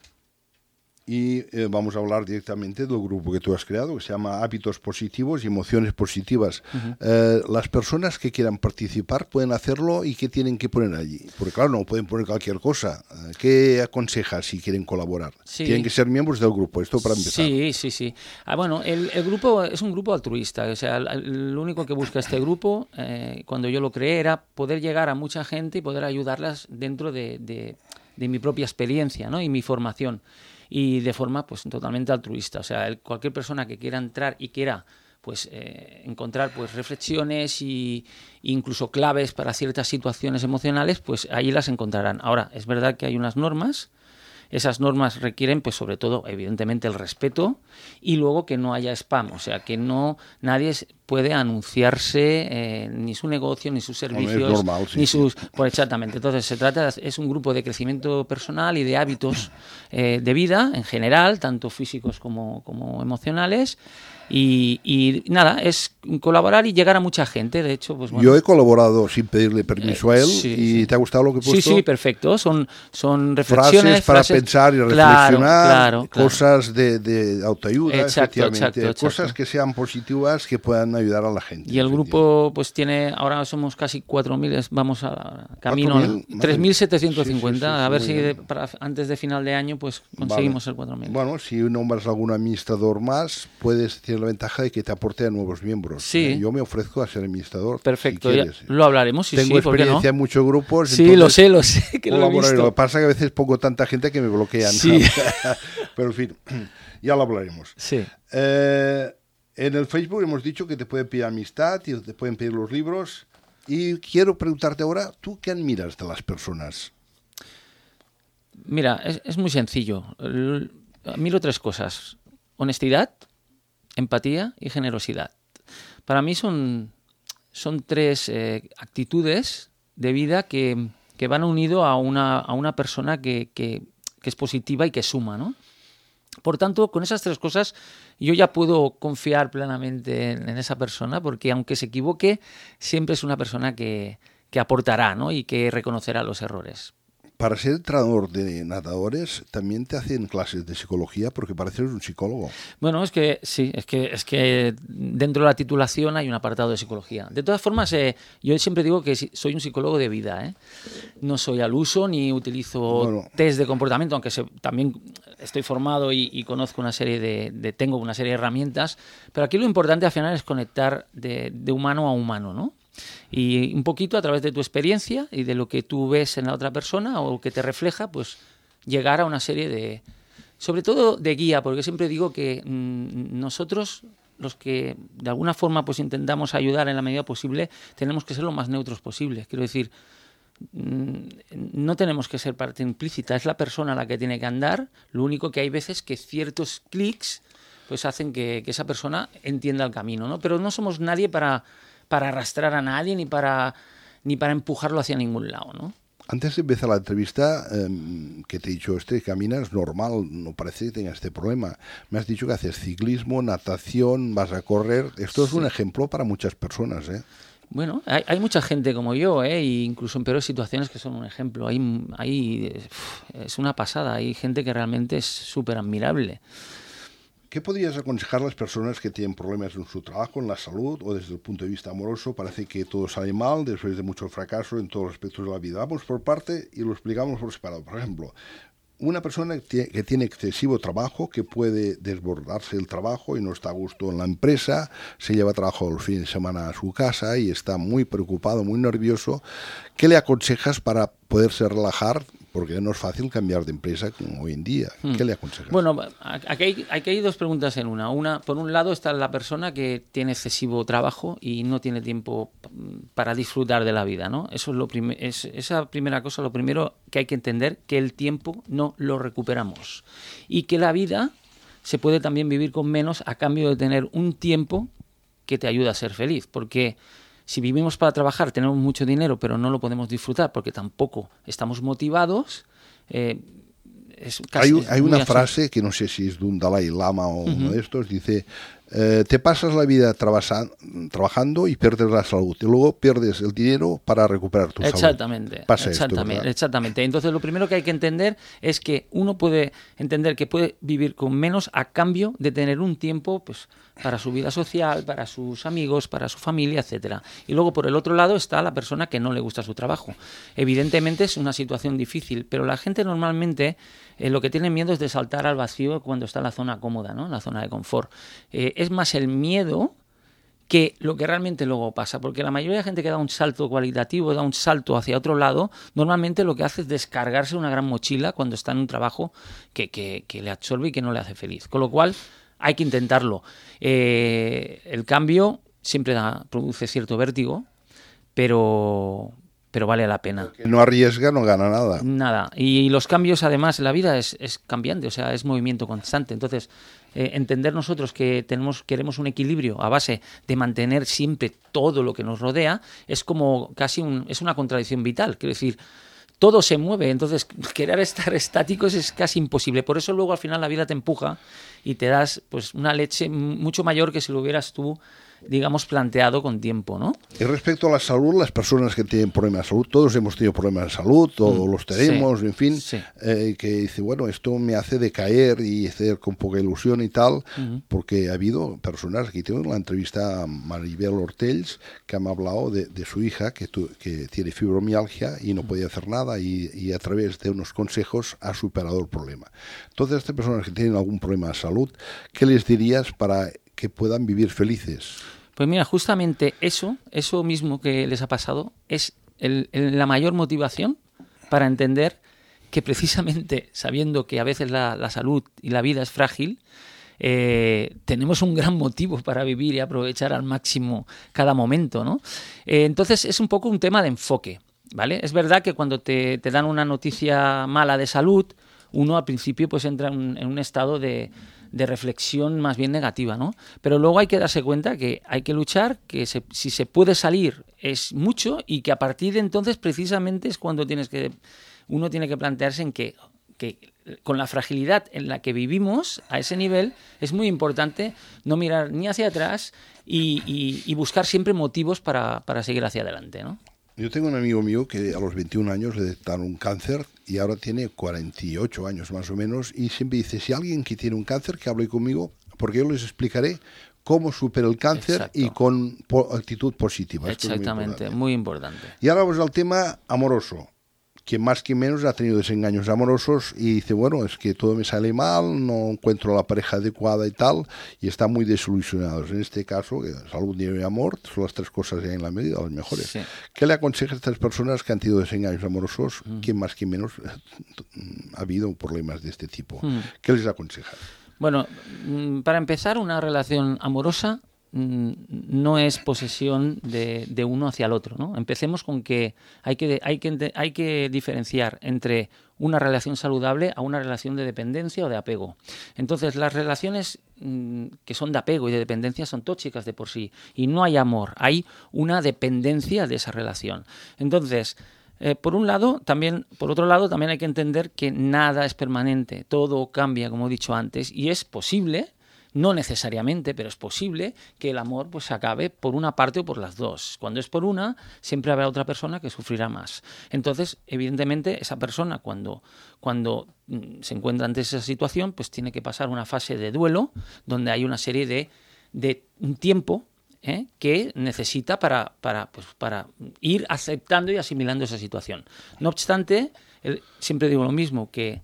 Y eh, vamos a hablar directamente del grupo que tú has creado, que se llama Hábitos Positivos y Emociones Positivas. Uh-huh. eh, las personas que quieran participar pueden hacerlo, y ¿qué tienen que poner allí? Porque claro, no pueden poner cualquier cosa. ¿Qué aconsejas si quieren colaborar? Sí. Tienen que ser miembros del grupo, esto para empezar. Sí, sí, sí. Ah, bueno, el, el grupo es un grupo altruista. O sea, lo único que busca este grupo, eh, cuando yo lo creé, era poder llegar a mucha gente y poder ayudarlas dentro de, de, de mi propia experiencia, ¿no?, y mi formación. Y de forma pues totalmente altruista. O sea, el, cualquier persona que quiera entrar y quiera pues eh, encontrar pues reflexiones y incluso claves para ciertas situaciones emocionales, pues ahí las encontrarán. Ahora, es verdad que hay unas normas. Esas normas requieren, pues sobre todo, evidentemente, el respeto, y luego que no haya spam, o sea, que no nadie puede anunciarse eh, ni su negocio, ni sus servicios, no es normal, sí, ni sus... sí. Pues exactamente. Entonces, se trata, es un grupo de crecimiento personal y de hábitos eh, de vida en general, tanto físicos como, como emocionales. Y, y nada, es colaborar y llegar a mucha gente. De hecho, pues bueno. Yo he colaborado sin pedirle permiso eh, a él. Sí, y sí. ¿Te ha gustado lo que he puesto? Sí, sí, perfecto. Son, son reflexiones, frases para frases, pensar y reflexionar, claro, claro, claro. cosas de, de autoayuda, exacto, efectivamente, exacto, exacto. Cosas que sean positivas, que puedan ayudar a la gente. Y el grupo pues tiene, ahora somos casi cuatro mil, vamos a camino a tres mil setecientos cincuenta, sí, sí, sí, a ver si de, para, antes de final de año pues conseguimos vale. el cuatro mil. Bueno, si nombras algún administrador más, puedes tener la ventaja de que te aporte a nuevos miembros. Sí. Eh, yo me ofrezco a ser administrador. Perfecto, si ya lo hablaremos. Sí, Tengo sí, experiencia no? en muchos grupos. Sí, lo sé, lo sé, que lo he visto. Lo que pasa es que a veces pongo tanta gente que me bloquean. Sí. Pero en fin, ya lo hablaremos. Sí. Eh, en el Facebook hemos dicho que te pueden pedir amistad y te pueden pedir los libros. Y quiero preguntarte ahora, ¿tú qué admiras de las personas? Mira, es, es muy sencillo. El, admiro tres cosas. Honestidad, empatía y generosidad. Para mí son, son tres eh, actitudes de vida que, que van unido a una, a una persona que, que, que es positiva y que suma, ¿no? Por tanto, con esas tres cosas yo ya puedo confiar plenamente en, en esa persona, porque aunque se equivoque, siempre es una persona que, que aportará, ¿no? Y que reconocerá los errores. Para ser entrenador de nadadores, también te hacen clases de psicología, porque pareces un psicólogo. Bueno, es que sí, es que, es que dentro de la titulación hay un apartado de psicología. De todas formas, eh, yo siempre digo que soy un psicólogo de vida, ¿eh? No soy al uso ni utilizo bueno. test de comportamiento, aunque se, también estoy formado y, y conozco una serie de, de, tengo una serie de herramientas, pero aquí lo importante al final es conectar de, de humano a humano, ¿no? Y un poquito a través de tu experiencia y de lo que tú ves en la otra persona o que te refleja, pues llegar a una serie de, sobre todo de guía, porque siempre digo que mmm, nosotros, los que de alguna forma pues intentamos ayudar en la medida posible, tenemos que ser lo más neutros posible. Quiero decir, mmm, no tenemos que ser parte implícita, es la persona la que tiene que andar. Lo único que hay veces que ciertos clics pues hacen que, que esa persona entienda el camino, ¿no? Pero no somos nadie para para arrastrar a nadie ni para ni para empujarlo hacia ningún lado, ¿no? Antes de empezar la entrevista, eh, que te he dicho, este camino es normal, no parece que tengas este problema. Me has dicho que haces ciclismo, natación, vas a correr. Esto es sí. un ejemplo para muchas personas, ¿eh? Bueno, hay, hay mucha gente como yo, ¿eh? E incluso en peores situaciones que son un ejemplo. Hay, hay, es una pasada, hay gente que realmente es súper admirable. ¿Qué podrías aconsejar a las personas que tienen problemas en su trabajo, en la salud o desde el punto de vista amoroso? Parece que todo sale mal después de mucho fracaso en todos los aspectos de la vida. Vamos por parte y lo explicamos por separado. Por ejemplo, una persona que tiene excesivo trabajo, que puede desbordarse el trabajo y no está a gusto en la empresa, se lleva trabajo los fines de semana a su casa y está muy preocupado, muy nervioso. ¿Qué le aconsejas para poderse relajar? Porque no es fácil cambiar de empresa como hoy en día. ¿Qué le aconsejas? Bueno, aquí hay, aquí hay dos preguntas en una. Una, por un lado está la persona que tiene excesivo trabajo y no tiene tiempo para disfrutar de la vida, ¿no? Eso es lo prim- es, esa primera cosa, lo primero que hay que entender, que el tiempo no lo recuperamos y que la vida se puede también vivir con menos a cambio de tener un tiempo que te ayuda a ser feliz, porque si vivimos para trabajar, tenemos mucho dinero, pero no lo podemos disfrutar porque tampoco estamos motivados. Eh, es casi, hay hay una así. frase que no sé si es de un Dalai Lama o uh-huh. uno de estos, dice, eh, te pasas la vida trabasa- trabajando y pierdes la salud, y luego pierdes el dinero para recuperar tu exactamente, salud. Pasa exactamente, esto, exactamente. Entonces lo primero que hay que entender es que uno puede entender que puede vivir con menos a cambio de tener un tiempo pues para su vida social, para sus amigos, para su familia, etcétera. Y luego por el otro lado está la persona que no le gusta su trabajo. Evidentemente es una situación difícil, pero la gente normalmente eh, lo que tiene miedo es de saltar al vacío cuando está en la zona cómoda, ¿no? En la zona de confort. Eh, es más el miedo que lo que realmente luego pasa, porque la mayoría de gente que da un salto cualitativo, da un salto hacia otro lado, normalmente lo que hace es descargarse una gran mochila cuando está en un trabajo que, que, que le absorbe y que no le hace feliz. Con lo cual hay que intentarlo. Eh, el cambio siempre da, produce cierto vértigo, pero, pero vale la pena. Que no arriesga, no gana nada. Nada. Y los cambios, además, en la vida es, es cambiante, o sea, es movimiento constante. Entonces, eh, entender nosotros que tenemos queremos un equilibrio a base de mantener siempre todo lo que nos rodea es como casi un, es una contradicción vital. Quiero decir, todo se mueve, entonces querer estar estáticos es casi imposible. Por eso luego al final la vida te empuja y te das pues una leche mucho mayor que si lo hubieras tú, digamos, planteado con tiempo, ¿no? Y respecto a la salud, las personas que tienen problemas de salud, todos hemos tenido problemas de salud, todos mm, los tenemos, sí, en fin, sí. eh, que dice, bueno, esto me hace decaer y hacer con poca ilusión y tal, uh-huh. porque ha habido personas, aquí tengo la entrevista a Maribel Ortells, que me ha hablado de, de su hija, que, tu, que tiene fibromialgia y no podía hacer nada, y, y a través de unos consejos ha superado el problema. Entonces, estas personas que tienen algún problema de salud, ¿qué les dirías para que puedan vivir felices? Pues mira, justamente eso, eso mismo que les ha pasado, es el, el, la mayor motivación para entender que precisamente sabiendo que a veces la, la salud y la vida es frágil, eh, tenemos un gran motivo para vivir y aprovechar al máximo cada momento, ¿no? Eh, entonces es un poco un tema de enfoque, ¿vale? Es verdad que cuando te, te dan una noticia mala de salud, uno al principio pues entra en, en un estado de, de reflexión más bien negativa, ¿no? Pero luego hay que darse cuenta que hay que luchar, que se, si se puede salir es mucho y que a partir de entonces precisamente es cuando tienes que uno tiene que plantearse en que, que con la fragilidad en la que vivimos a ese nivel es muy importante no mirar ni hacia atrás y, y, y buscar siempre motivos para, para seguir hacia adelante, ¿no? Yo tengo un amigo mío que a los veintiún años le detectaron un cáncer y ahora tiene cuarenta y ocho años más o menos y siempre dice, si alguien que tiene un cáncer que hable conmigo porque yo les explicaré cómo supera el cáncer. Exacto. Y con po- actitud positiva. Exactamente, muy, muy importante. Y ahora vamos al tema amoroso, que más que menos ha tenido desengaños amorosos y dice, bueno, es que todo me sale mal, no encuentro la pareja adecuada y tal, y están muy desilusionados. En este caso, que salud, dinero y amor son las tres cosas que hay en la medida, las mejores. Sí. ¿Qué le aconseja a estas personas que han tenido desengaños amorosos, mm. que más que menos ha habido problemas de este tipo? Mm. ¿Qué les aconseja? Bueno, para empezar, una relación amorosa no es posesión de, de uno hacia el otro, ¿no? Empecemos con que hay que, hay que hay que diferenciar entre una relación saludable a una relación de dependencia o de apego. Entonces, las relaciones mmm, que son de apego y de dependencia son tóxicas de por sí y no hay amor, hay una dependencia de esa relación. Entonces, Eh, por un lado, también, por otro lado, también hay que entender que nada es permanente, todo cambia, como he dicho antes, y es posible, no necesariamente, pero es posible que el amor pues acabe por una parte o por las dos. Cuando es por una, siempre habrá otra persona que sufrirá más. Entonces, evidentemente, esa persona cuando, cuando mm, se encuentra ante esa situación, pues tiene que pasar una fase de duelo, donde hay una serie de, de un tiempo ¿Eh? que necesita para, para, pues, para ir aceptando y asimilando esa situación. No obstante, el, siempre digo lo mismo, que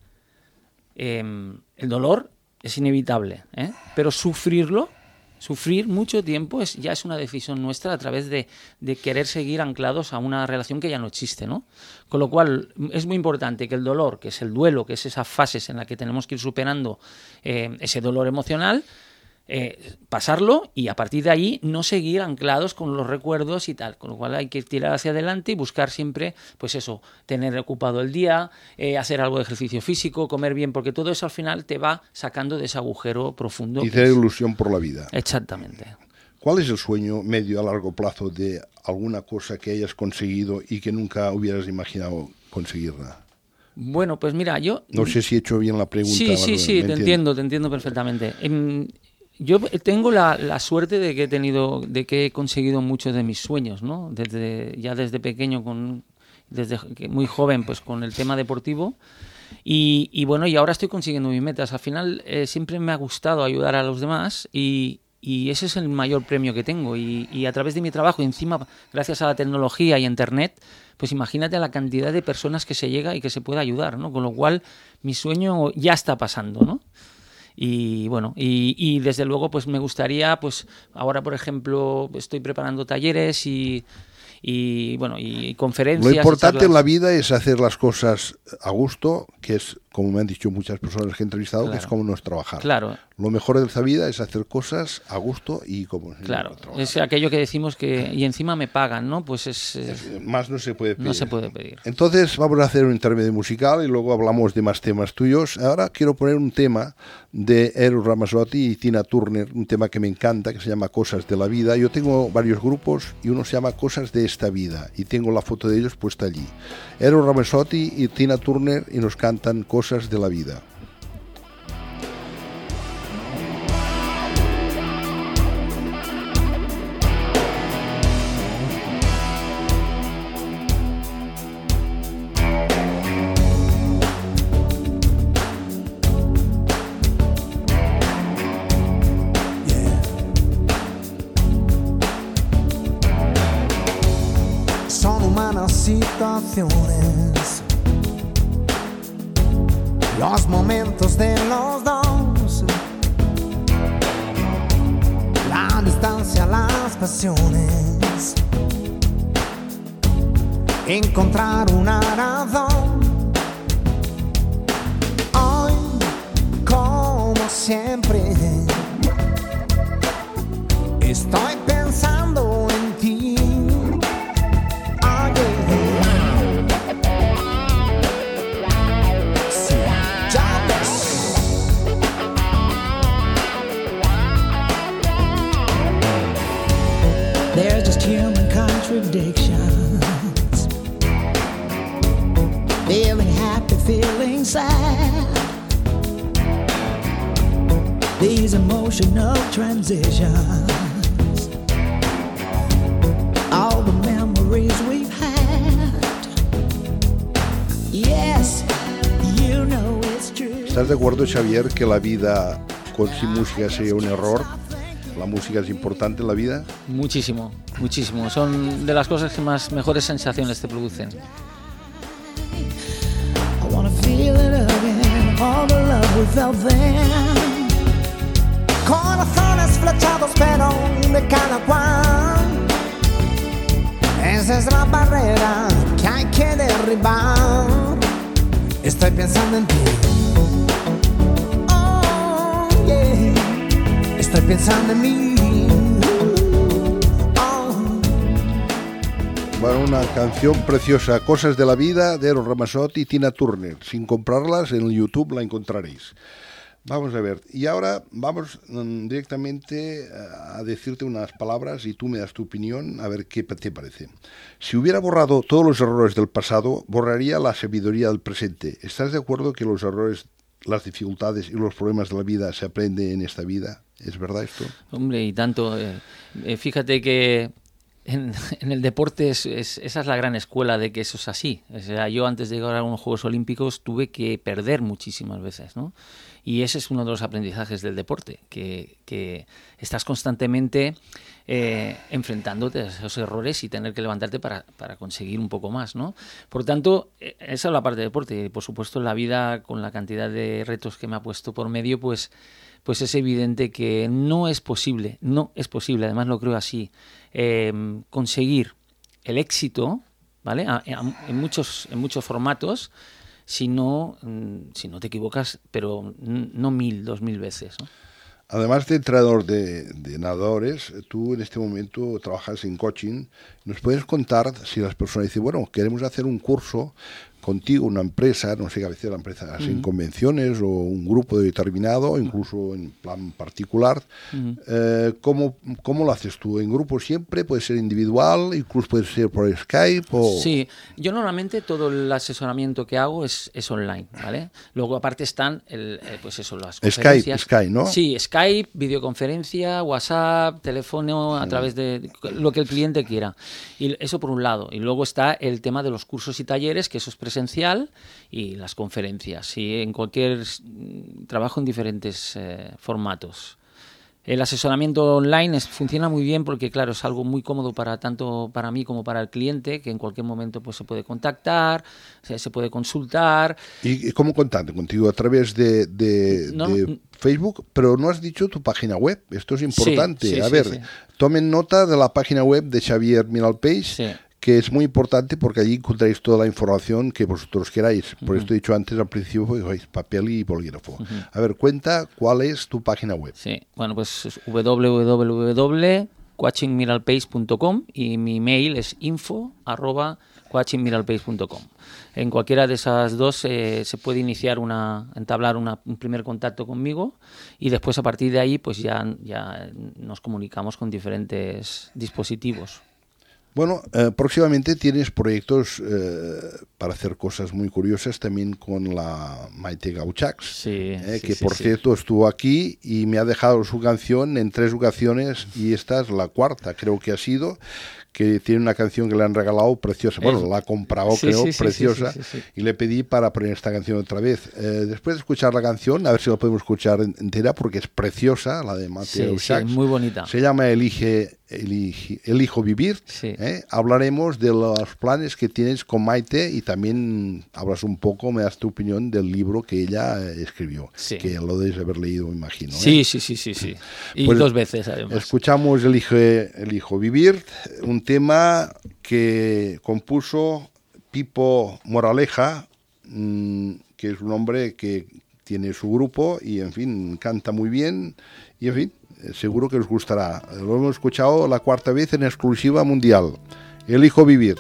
eh, el dolor es inevitable, ¿eh? pero sufrirlo, sufrir mucho tiempo es, ya es una decisión nuestra a través de, de querer seguir anclados a una relación que ya no existe, ¿no? Con lo cual es muy importante que el dolor, que es el duelo, que es esas fases en las que tenemos que ir superando eh, ese dolor emocional, Eh, pasarlo y a partir de ahí no seguir anclados con los recuerdos y tal, con lo cual hay que tirar hacia adelante y buscar siempre, pues eso, tener ocupado el día, eh, hacer algo de ejercicio físico, comer bien, porque todo eso al final te va sacando de ese agujero profundo. Y tener es... ilusión por la vida. Exactamente. ¿Cuál es el sueño medio a largo plazo de alguna cosa que hayas conseguido y que nunca hubieras imaginado conseguirla? Bueno, pues mira, yo... No sé si he hecho bien la pregunta. Sí, sí, sí, te entiendo, te entiendo perfectamente. En... Yo tengo la, la suerte de que he tenido, de que he conseguido muchos de mis sueños, ¿no? Desde, ya desde pequeño, con, desde muy joven, pues con el tema deportivo. Y, y bueno, y ahora estoy consiguiendo mis metas. Al final eh, siempre me ha gustado ayudar a los demás y, y ese es el mayor premio que tengo. Y, y a través de mi trabajo, y encima, gracias a la tecnología y Internet, pues imagínate la cantidad de personas que se llega y que se puede ayudar, ¿no? Con lo cual, mi sueño ya está pasando, ¿no? Y bueno, y, y desde luego pues me gustaría, pues ahora por ejemplo estoy preparando talleres y, y bueno, y conferencias. Lo importante en la vida es hacer las cosas a gusto, que es, como me han dicho muchas personas que he entrevistado, claro, que es como no es trabajar. Claro. Lo mejor de esta vida es hacer cosas a gusto y como claro, es aquello que decimos que y encima me pagan, ¿no? Pues es, es más no se puede pedir. No se puede pedir. Entonces vamos a hacer un intermedio musical y luego hablamos de más temas tuyos. Ahora quiero poner un tema de Eros Ramazzotti y Tina Turner, un tema que me encanta, que se llama Cosas de la Vida. Yo tengo varios grupos y uno se llama Cosas de esta Vida y tengo la foto de ellos puesta allí. Eros Ramazzotti y Tina Turner y nos cantan Cosas de la Vida. Situaciones, los momentos de los dos, la distancia, las pasiones, encontrar una razón. Hoy, como siempre. Estoy pensando en ti. Oh, yeah. Sí, ya ves. They're just human contradictions. Feeling happy, feeling sad. These emotional transitions. All the memories we've had. Yes, you know it's true. ¿Estás de acuerdo, Xavier, que la vida con sin música sería un error? ¿La música es importante en la vida? Muchísimo, muchísimo. Son de las cosas que más mejores sensaciones te producen. I wanna feel it again, all the love we felt then. Corazones flechados pero de cada cual. Esa es la barrera que hay que derribar. Estoy pensando en ti. Oh, yeah. Estoy pensando en mí. Oh. Bueno, una canción preciosa, Cosas de la vida, de Eros Ramazzotti y Tina Turner. Sin comprarlas, en YouTube la encontraréis. Vamos a ver, y ahora vamos um, directamente a decirte unas palabras y tú me das tu opinión, a ver qué te parece. Si hubiera borrado todos los errores del pasado, borraría la sabiduría del presente. ¿Estás de acuerdo que los errores, las dificultades y los problemas de la vida se aprenden en esta vida? ¿Es verdad esto? Hombre, y tanto. Eh, eh, fíjate que en, en el deporte es, es, esa es la gran escuela de que eso es así. O sea, yo antes de llegar a unos Juegos Olímpicos tuve que perder muchísimas veces, ¿no? Y ese es uno de los aprendizajes del deporte, que, que estás constantemente eh, enfrentándote a esos errores y tener que levantarte para, para conseguir un poco más, ¿no? Por tanto, esa es la parte del deporte. Por supuesto, en la vida, con la cantidad de retos que me ha puesto por medio, pues, pues es evidente que no es posible, no es posible, además lo creo así, eh, conseguir el éxito, ¿vale? A, a, en muchos, en muchos formatos, si no, si no te equivocas, pero no mil, dos mil veces, ¿no? Además de entrenador de, de nadadores, tú en este momento trabajas en coaching. ¿Nos puedes contar si las personas dicen, bueno, queremos hacer un curso contigo, una empresa, no sé qué a veces la empresa hacen uh-huh. convenciones o un grupo determinado, incluso en plan particular, uh-huh. eh, ¿cómo, ¿cómo lo haces tú? ¿En grupo siempre? ¿Puede ser individual? ¿Incluso puede ser por Skype? O... Sí, yo normalmente todo el asesoramiento que hago es, es online, ¿vale? Luego aparte están, el, eh, pues eso, las conferencias. Skype, Skype, ¿no? Sí, Skype, videoconferencia, WhatsApp, teléfono, a través de lo que el cliente quiera. Y eso por un lado. Y luego está el tema de los cursos y talleres, que eso es presencial, y las conferencias. Y en cualquier trabajo en diferentes eh, formatos. El asesoramiento online es, funciona muy bien porque, claro, es algo muy cómodo para tanto para mí como para el cliente, que en cualquier momento pues se puede contactar, se, se puede consultar. ¿Y cómo contactan contigo? A través de, de, no, de Facebook, pero no has dicho tu página web. Esto es importante. Sí, sí, a sí, ver, sí. Tomen nota de la página web de Xavier Miralpeix, sí. que es muy importante porque allí encontráis toda la información que vosotros queráis. Por uh-huh. esto he dicho antes al principio, pues, papel y bolígrafo. Uh-huh. A ver, cuenta cuál es tu página web. Sí, bueno, pues es doble u doble u doble u punto coaching miralpeix punto com y mi mail es info arroba coaching miralpeix punto com. En cualquiera de esas dos eh, se puede iniciar una, entablar una, un primer contacto conmigo y después a partir de ahí pues ya, ya nos comunicamos con diferentes dispositivos. Bueno, eh, próximamente tienes proyectos eh, para hacer cosas muy curiosas también con la Maite Gauchax, sí, eh, sí, que sí, por sí. cierto estuvo aquí y me ha dejado su canción en tres ocasiones y esta es la cuarta, creo que ha sido, que tiene una canción que le han regalado preciosa, bueno, es... la ha comprado sí, creo, sí, sí, preciosa, sí, sí, sí, sí. y le pedí para poner esta canción otra vez. Eh, después de escuchar la canción, a ver si la podemos escuchar entera porque es preciosa, la de Maite sí, Gauchax. Sí, muy bonita. Se llama Elige, Elige, Elijo Vivir. Sí. ¿eh? Hablaremos de los planes que tienes con Maite y también hablas un poco, me das tu opinión del libro que ella escribió, sí. que lo debes haber leído, me imagino. ¿eh? Sí, sí, sí, sí, sí. Y pues dos veces además. Escuchamos Elige, Elijo Vivir, un tema que compuso Pipo Moraleja, mmm, que es un hombre que tiene su grupo y, en fin, canta muy bien y, en fin, seguro que os gustará. Lo hemos escuchado la cuarta vez en exclusiva mundial. Elijo vivir.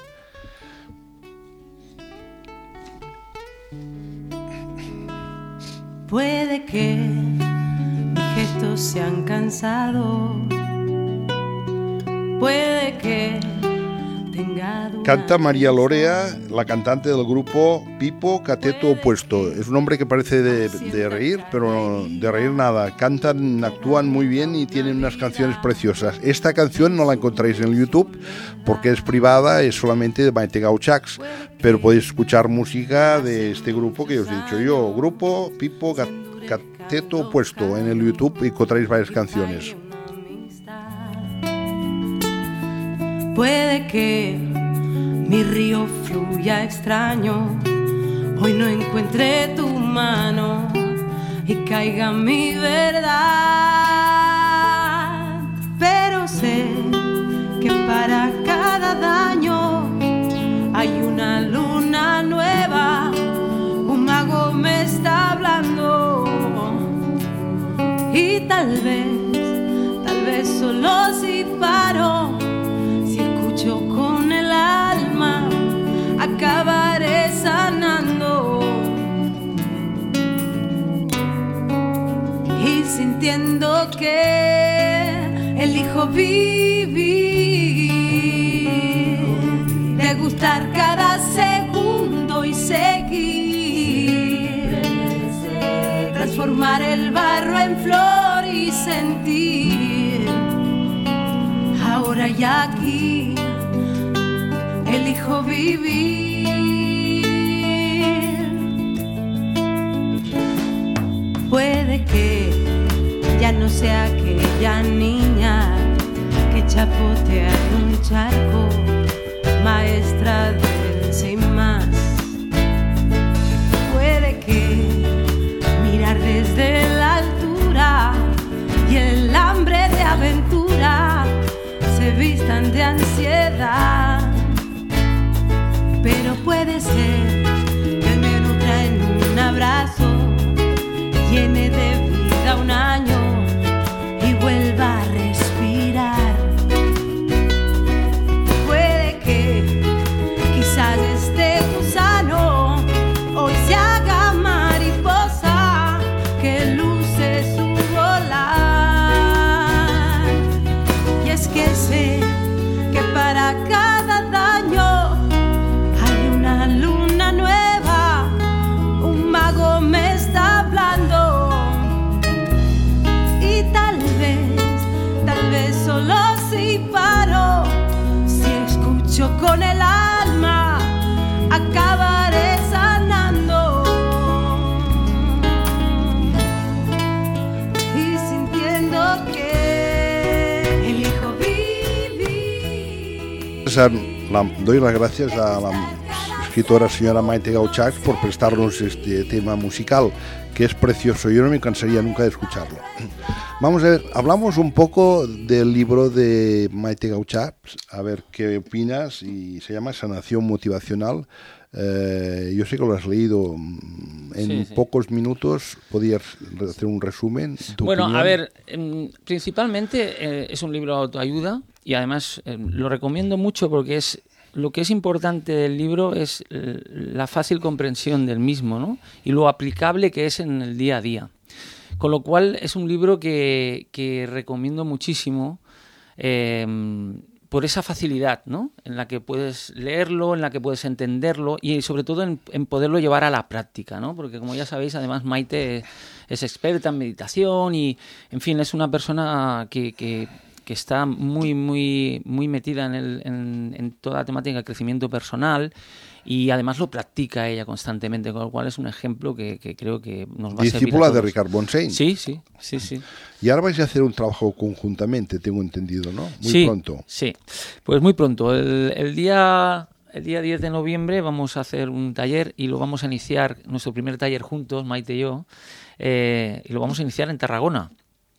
Puede que mis gestos se han cansado, puede que tenga dudas. Canta María Lorea, la cantante del grupo Pipo Cateto Opuesto. Es un hombre que parece de, de reír, pero de reír nada. Cantan, actúan muy bien y tienen unas canciones preciosas. Esta canción no la encontráis en el YouTube porque es privada, es solamente de Maite Gauchax, pero podéis escuchar música de este grupo que os he dicho yo, grupo Pipo Cateto Opuesto, en el YouTube y encontráis varias canciones. Puede que mi río fluya extraño, hoy no encuentre tu mano y caiga mi verdad, pero sé que para cada daño hay una luna nueva, un mago me está hablando y tal vez, tal vez solo si paro, con el alma acabaré sanando y sintiendo que elijo vivir, degustar cada segundo y seguir, transformar el barro en flor y sentir ahora y aquí. Elijo vivir. Puede que ya no sea aquella niña que chapotea en un charco, maestra del sin más. Puede que mirar desde la altura y el hambre de aventura se vistan de ansiedad. Pero puede ser que me nutra en un abrazo, llene de vida un año y vuelva a respirar. Puede que quizás este gusano hoy se haga mariposa que luce su volar. Y es que sé que para cada daño luna nueva, un mago me está hablando y tal vez, tal vez solo si paro, si escucho con el alma, acabaré sanando y sintiendo que elijo vivir. Doy las gracias a la escritora señora Maite Gauchax por prestarnos este tema musical que es precioso. Yo no me cansaría nunca de escucharlo. Vamos a ver, hablamos un poco del libro de Maite Gauchax, a ver qué opinas, y se llama Sanación Motivacional. Eh, yo sé que lo has leído en sí, sí. pocos minutos. ¿Podrías hacer un resumen? Bueno, opinión? a ver, eh, principalmente eh, es un libro de autoayuda y además eh, lo recomiendo mucho porque es lo que es importante del libro es la fácil comprensión del mismo, ¿no? Y lo aplicable que es en el día a día. Con lo cual es un libro que, que recomiendo muchísimo eh, por esa facilidad, ¿no? En la que puedes leerlo, en la que puedes entenderlo y sobre todo en, en poderlo llevar a la práctica, ¿no? Porque como ya sabéis, además Maite es experta en meditación y, en fin, es una persona que... que que está muy muy muy metida en, el, en, en toda la temática de crecimiento personal y además lo practica ella constantemente, con lo cual es un ejemplo que, que creo que nos va a servir a todos. Discípula de Ricard Bonsaint. Sí, sí, sí, sí. Y ahora vais a hacer un trabajo conjuntamente, tengo entendido, ¿no? Muy sí, pronto. Sí, pues muy pronto. El, el día... El día diez de noviembre vamos a hacer un taller y lo vamos a iniciar, nuestro primer taller juntos, Maite y yo, eh, y lo vamos a iniciar en Tarragona.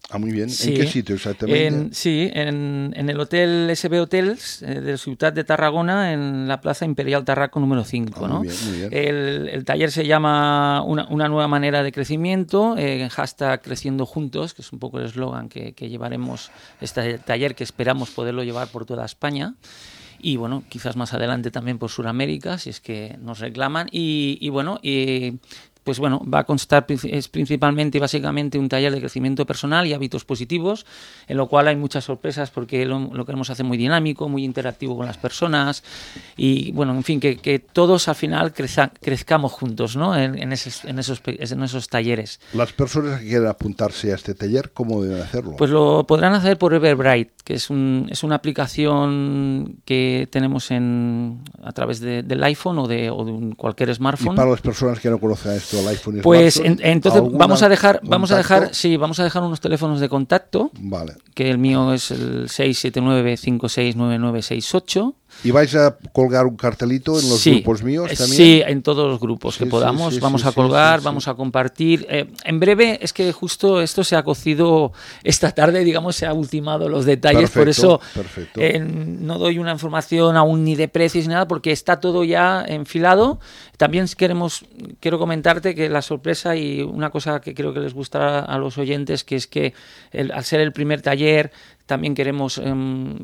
Ah, muy bien. Sí. ¿En qué sitio exactamente? En, sí, en, en el Hotel S B Hotels eh, de Ciutat de Tarragona, en la Plaza Imperial Tarraco número cinco. Ah, ¿no? muy bien, muy bien. El, el taller se llama Una, una nueva manera de crecimiento, eh, hashtag Creciendo Juntos, que es un poco el eslogan que, que llevaremos este taller, que esperamos poderlo llevar por toda España. Y bueno, quizás más adelante también por Sudamérica, si es que nos reclaman. Y, y bueno, y, pues bueno, va a constar, es principalmente y básicamente un taller de crecimiento personal y hábitos positivos, en lo cual hay muchas sorpresas porque lo, lo queremos hacer muy dinámico, muy interactivo con las personas y bueno, en fin, que, que todos al final creza, crezcamos juntos, ¿no? En, en, esos, en, esos, en esos talleres. Las personas que quieran apuntarse a este taller, ¿cómo deben hacerlo? Pues lo podrán hacer por Everbright, que es, un, es una aplicación que tenemos en, a través de, del iPhone o de, o de un, cualquier smartphone. Y para las personas que no conocen esto, el iPhone y pues en, entonces vamos a dejar contacto? vamos a dejar sí vamos a dejar unos teléfonos de contacto, vale, que el mío es el seis siete nueve cinco seis nueve nueve seis ocho. ¿Y vais a colgar un cartelito en los sí, grupos míos también? Sí, en todos los grupos sí, que podamos. Sí, sí, vamos sí, a colgar, sí, sí, vamos sí. a compartir. Eh, en breve, es que justo esto se ha cocido esta tarde, digamos, se ha ultimado los detalles. Perfecto, por eso perfecto. Eh, no doy una información aún ni de precios ni nada, porque está todo ya enfilado. También queremos, quiero comentarte que la sorpresa y una cosa que creo que les gustará a los oyentes, que es que el, al ser el primer taller, también queremos um,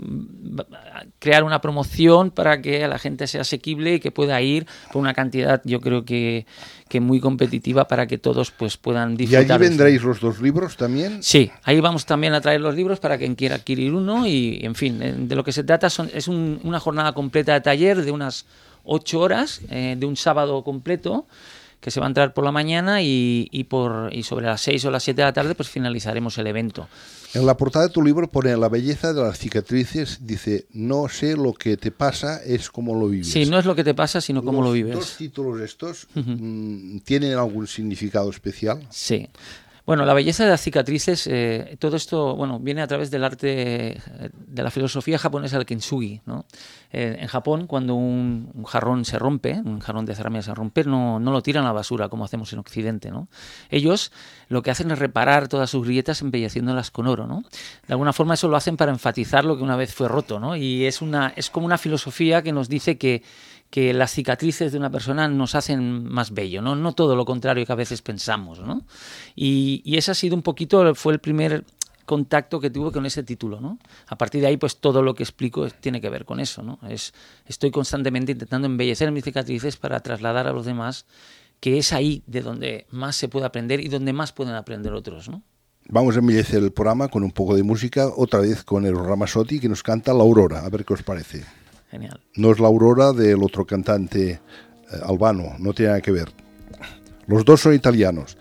crear una promoción para que a la gente sea asequible y que pueda ir por una cantidad, yo creo que, que muy competitiva, para que todos pues puedan disfrutar. ¿Y allí vendréis los dos libros también? Sí, ahí vamos también a traer los libros para quien quiera adquirir uno y, en fin, de lo que se trata son, es un, una jornada completa de taller de unas ocho horas, eh, de un sábado completo, que se va a entrar por la mañana y, y, por, y sobre las seis o las siete de la tarde pues finalizaremos el evento. En la portada de tu libro pone la belleza de las cicatrices, dice, no sé lo que te pasa, es como lo vives. Sí, no es lo que te pasa, sino cómo Los lo vives. Los dos títulos estos, Uh-huh. mmm, ¿tienen algún significado especial? Sí. Bueno, la belleza de las cicatrices, eh, todo esto, bueno, viene a través del arte, eh, de la filosofía japonesa del kintsugi, ¿no? Eh, en Japón, cuando un, un jarrón se rompe, un jarrón de cerámica se rompe, no, no lo tiran a la basura como hacemos en Occidente, ¿no? Ellos lo que hacen es reparar todas sus grietas embelleciéndolas con oro, ¿no? De alguna forma eso lo hacen para enfatizar lo que una vez fue roto, ¿no? Y es una, es como una filosofía que nos dice que que las cicatrices de una persona nos hacen más bello, ¿no? No todo lo contrario que a veces pensamos, ¿no? Y, y ese ha sido un poquito, fue el primer contacto que tuve con ese título, ¿no? A partir de ahí, pues todo lo que explico es, tiene que ver con eso, ¿no? Es, estoy constantemente intentando embellecer mis cicatrices para trasladar a los demás que es ahí de donde más se puede aprender y donde más pueden aprender otros, ¿no? Vamos a embellecer el programa con un poco de música, otra vez con el Ramazzotti, que nos canta La Aurora, a ver qué os parece. Genial. No es la Aurora del otro cantante eh, albano, no tiene nada que ver. Los dos son italianos.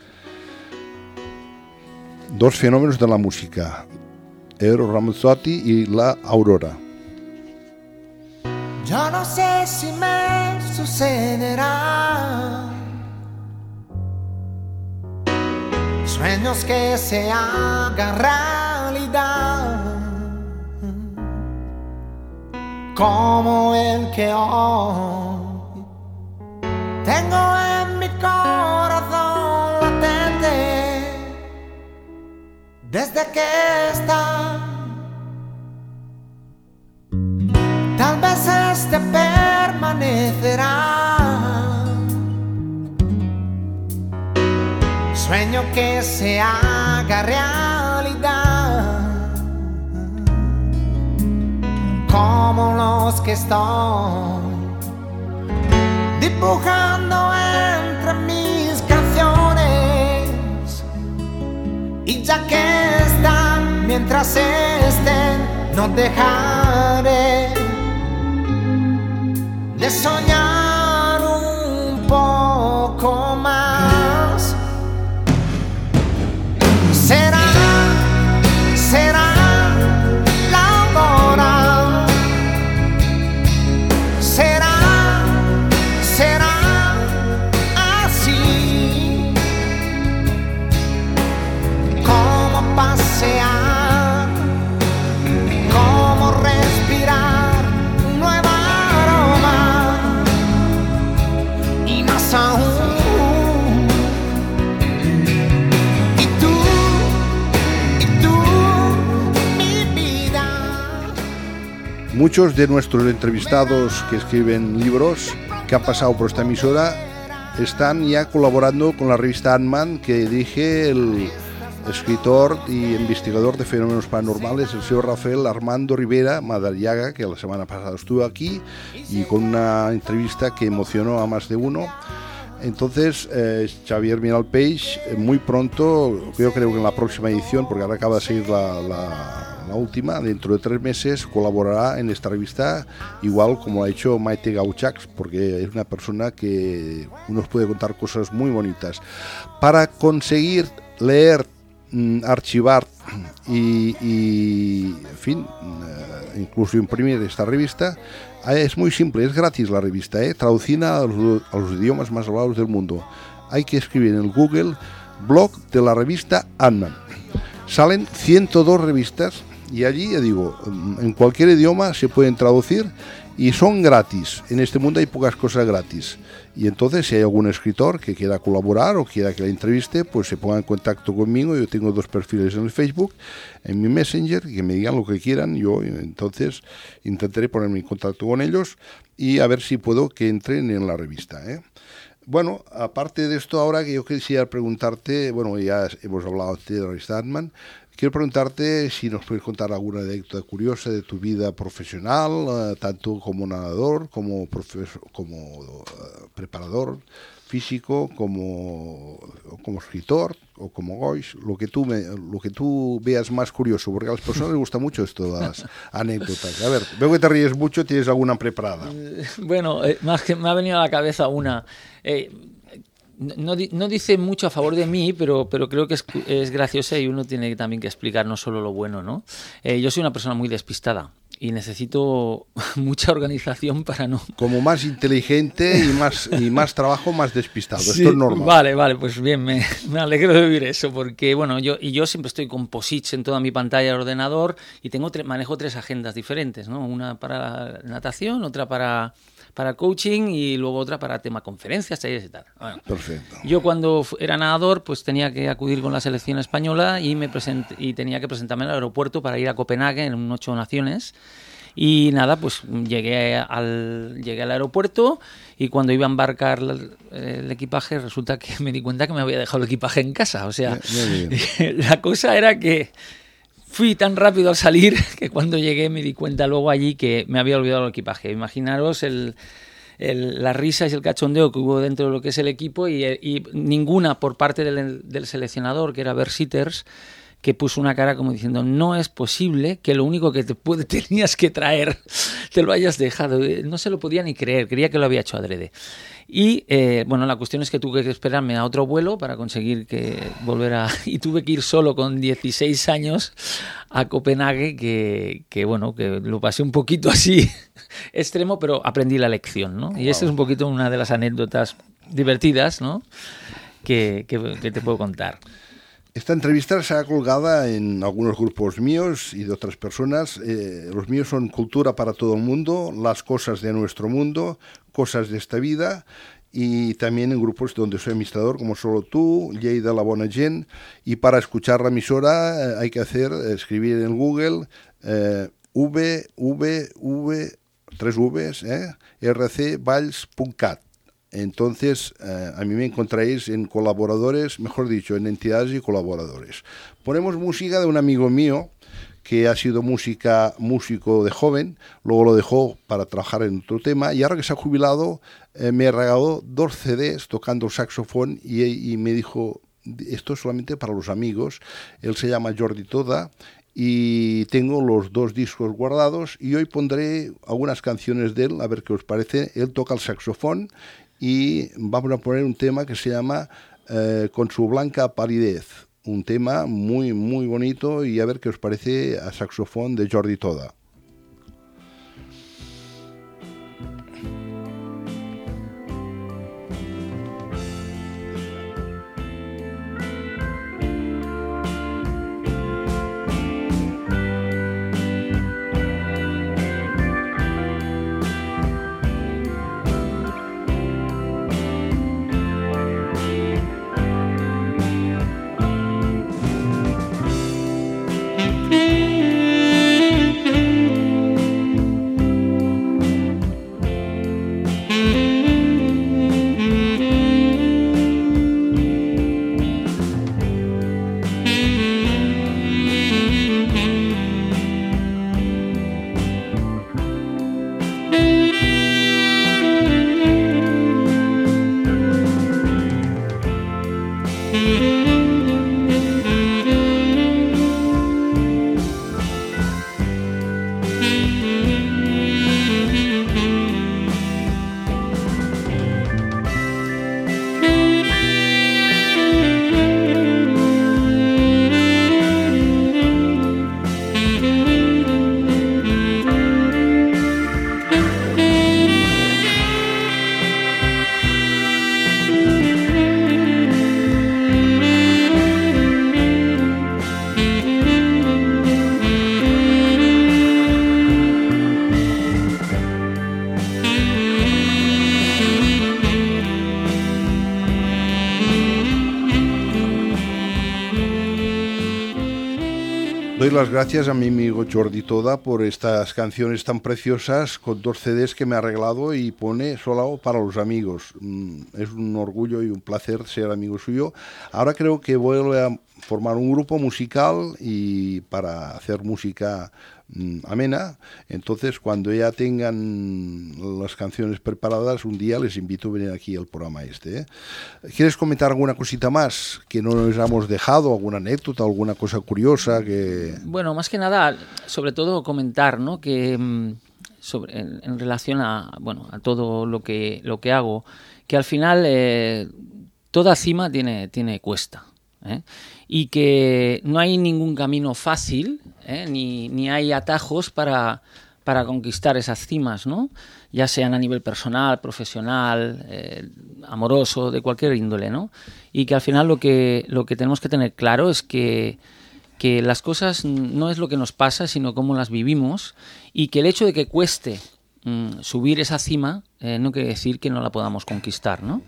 Dos fenómenos de la música, Eros Ramazzotti y la Aurora. Yo no sé si me sucederá sueños que se hagan realidad, como el que hoy tengo en mi corazón latente, desde que está. Tal vez este permanecerá, sueño que se haga realidad, como los que estoy dibujando entre mis canciones, y ya que están, mientras estén, no dejaré de soñar un poco más. Será, será la aurora, será, será así, como pasear, como respirar un nuevo aroma muchos de nuestros entrevistados que escriben libros, que han pasado por esta emisora, están ya colaborando con la revista Ant-Man, que dirige el escritor y investigador de fenómenos paranormales, el señor Rafael Armando Rivera Madariaga, que la semana pasada estuvo aquí y con una entrevista que emocionó a más de uno. Entonces, eh, Xavier Miralpeix, eh, muy pronto, yo creo que en la próxima edición, porque ahora acaba de seguir la, la, la última, dentro de tres meses colaborará en esta revista, igual como ha hecho Maite Gauchax, porque es una persona que nos puede contar cosas muy bonitas. Para conseguir leer, mm, archivar y, y, en fin, eh, incluso imprimir esta revista, es muy simple, es gratis la revista, ¿eh? Traducida a los, a los idiomas más hablados del mundo. Hay que escribir en el Google blog de la revista Ant-Man. Salen ciento dos revistas y allí, ya digo, en cualquier idioma se pueden traducir y son gratis. En este mundo hay pocas cosas gratis. Y entonces, si hay algún escritor que quiera colaborar o quiera que la entreviste, pues se ponga en contacto conmigo. Yo tengo dos perfiles en el Facebook, en mi Messenger, que me digan lo que quieran. Yo entonces intentaré ponerme en contacto con ellos y a ver si puedo que entren en la revista, ¿eh? Bueno, aparte de esto, ahora que yo quisiera preguntarte, bueno, ya hemos hablado de la revista Ant-Man, quiero preguntarte si nos puedes contar alguna anécdota curiosa de tu vida profesional, uh, tanto como nadador, como, profesor, como uh, preparador físico, como, como escritor o como gois, lo que tú me, lo que tú veas más curioso, porque a las personas les gusta mucho esto, las anécdotas. A ver, veo que te ríes mucho, ¿tienes alguna preparada? Bueno, eh, más que me ha venido a la cabeza una. Eh, No, no dice mucho a favor de mí, pero, pero creo que es, es graciosa y uno tiene también que explicar no solo lo bueno, ¿no? Eh, yo soy una persona muy despistada y necesito mucha organización para no... Como más inteligente y más, y más trabajo, más despistado. Sí, esto es normal. Vale, vale, pues bien, me, me alegro de oír eso, porque bueno, yo, y yo siempre estoy con posits en toda mi pantalla de ordenador y tengo tre- manejo tres agendas diferentes, ¿no? Una para natación, otra para... para coaching y luego otra para tema conferencias, talleres y tal. Bueno, perfecto. Yo cuando era nadador pues tenía que acudir con la selección española y me present y tenía que presentarme al aeropuerto para ir a Copenhague en un ocho naciones. Y nada, pues llegué al, llegué al aeropuerto y cuando iba a embarcar el, el equipaje resulta que me di cuenta que me había dejado el equipaje en casa. O sea, bien, bien. La cosa era que fui tan rápido al salir que cuando llegué me di cuenta luego allí que me había olvidado el equipaje. Imaginaros el, el, las risas y el cachondeo que hubo dentro de lo que es el equipo y, y ninguna por parte del, del seleccionador, que era Bert Sitters, que puso una cara como diciendo no es posible que lo único que te puede, tenías que traer te lo hayas dejado. No se lo podía ni creer, creía que lo había hecho adrede. Y eh, bueno, la cuestión es que tuve que esperarme a otro vuelo para conseguir que volver a... Y tuve que ir solo con dieciséis años a Copenhague, que, que bueno, que lo pasé un poquito así extremo, pero aprendí la lección, ¿no? Y wow. Esa es un poquito una de las anécdotas divertidas, ¿no? Que, que, que te puedo contar. Esta entrevista se ha colgada en algunos grupos míos y de otras personas. Eh, los míos son Cultura para todo el mundo, Las cosas de nuestro mundo, Cosas de esta vida, y también en grupos donde soy administrador, como Solo tú, Lleida la Bona Gent. Y para escuchar la emisora eh, hay que hacer, escribir en Google eh, v v v tres V's, eh, r c valls punto cat. Entonces, eh, a mí me encontráis en colaboradores, mejor dicho, en entidades y colaboradores. Ponemos música de un amigo mío que ha sido música, músico de joven, luego lo dejó para trabajar en otro tema y ahora que se ha jubilado eh, me regaló dos C Ds tocando el saxofón y, y me dijo, esto es solamente para los amigos. Él se llama Jordi Toda y tengo los dos discos guardados y hoy pondré algunas canciones de él, a ver qué os parece. Él toca el saxofón y vamos a poner un tema que se llama eh, Con su blanca palidez, un tema muy muy bonito y a ver qué os parece a saxofón de Jordi Toda. Thank you. las gracias a mi amigo Jordi Toda por estas canciones tan preciosas con dos C Ds que me ha arreglado y pone solo para los amigos. Es un orgullo y un placer ser amigo suyo. Ahora creo que voy a formar un grupo musical y para hacer música amena. Entonces, cuando ya tengan las canciones preparadas, un día les invito a venir aquí al programa este. ¿eh? ¿Quieres comentar alguna cosita más que no nos hemos dejado? ¿Alguna anécdota, alguna cosa curiosa? que Bueno, más que nada, sobre todo comentar, ¿no? que sobre, en, en relación a, bueno, a todo lo que, lo que hago, que al final eh, toda cima tiene, tiene cuesta. ¿eh? Y que no hay ningún camino fácil, ¿eh? ni, ni hay atajos para, para conquistar esas cimas, ¿no? Ya sean a nivel personal, profesional, eh, amoroso, de cualquier índole, ¿no? Y que al final lo que, lo que tenemos que tener claro es que, que las cosas no es lo que nos pasa, sino cómo las vivimos, y que el hecho de que cueste mm, subir esa cima eh, no quiere decir que no la podamos conquistar, ¿no?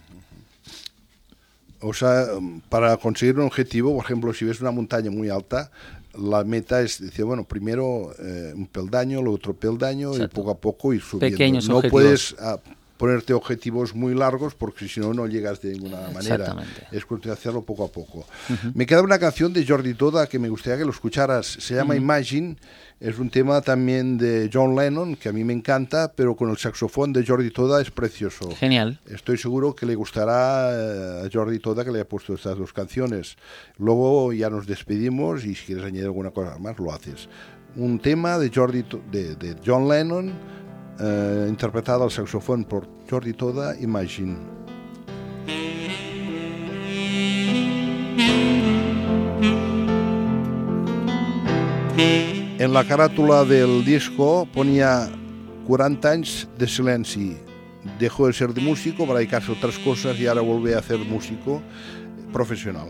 O sea, para conseguir un objetivo, por ejemplo, si ves una montaña muy alta, la meta es decir, bueno, primero eh, un peldaño, luego otro peldaño, exacto, y poco a poco ir subiendo. Pequeños no objetivos. puedes uh, ponerte objetivos muy largos porque si no, no llegas de ninguna manera. Es cuestión de hacerlo poco a poco. Uh-huh. Me queda una canción de Jordi Toda que me gustaría que lo escucharas. Se llama uh-huh. Imagine. Es un tema también de John Lennon, que a mí me encanta, pero con el saxofón de Jordi Toda es precioso. Genial. Estoy seguro que le gustará a Jordi Toda que le haya puesto estas dos canciones. Luego ya nos despedimos y si quieres añadir alguna cosa más, lo haces. Un tema de, Jordi, de, de John Lennon, eh, interpretado al saxofón por Jordi Toda, Imagine. En la carátula del disco ponía quaranta anys de silenci. Dejó de ser de músico para dedicarse a otras cosas y ahora vuelve a ser músico profesional.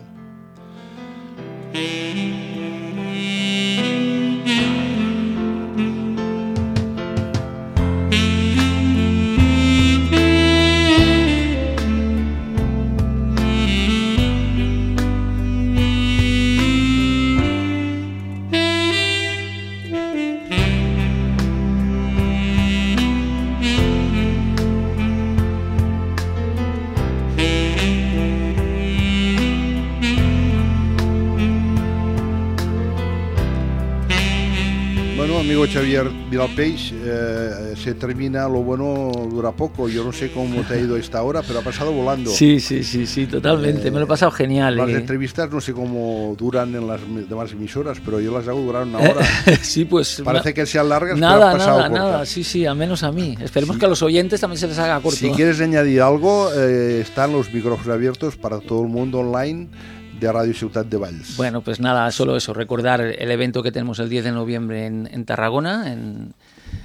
Amigo Xavier Vilalpeix, eh, se termina, lo bueno dura poco. Yo no sé cómo te ha ido a esta hora, pero ha pasado volando. Sí, sí, sí, sí, totalmente. Eh, me lo he pasado genial. Las eh. entrevistas no sé cómo duran en las demás emisoras, pero yo las hago durar una hora. Sí, pues parece na- que sean largas, nada, pero han pasado nada, cortas. nada. Sí, sí, al menos a mí. Esperemos sí. que a los oyentes también se les haga corto. Si quieres añadir algo, eh, están los micrófonos abiertos para todo el mundo online de Radio Ciutat de Valls. Bueno, pues nada, solo eso, recordar el evento que tenemos el diez de noviembre en, en Tarragona, en,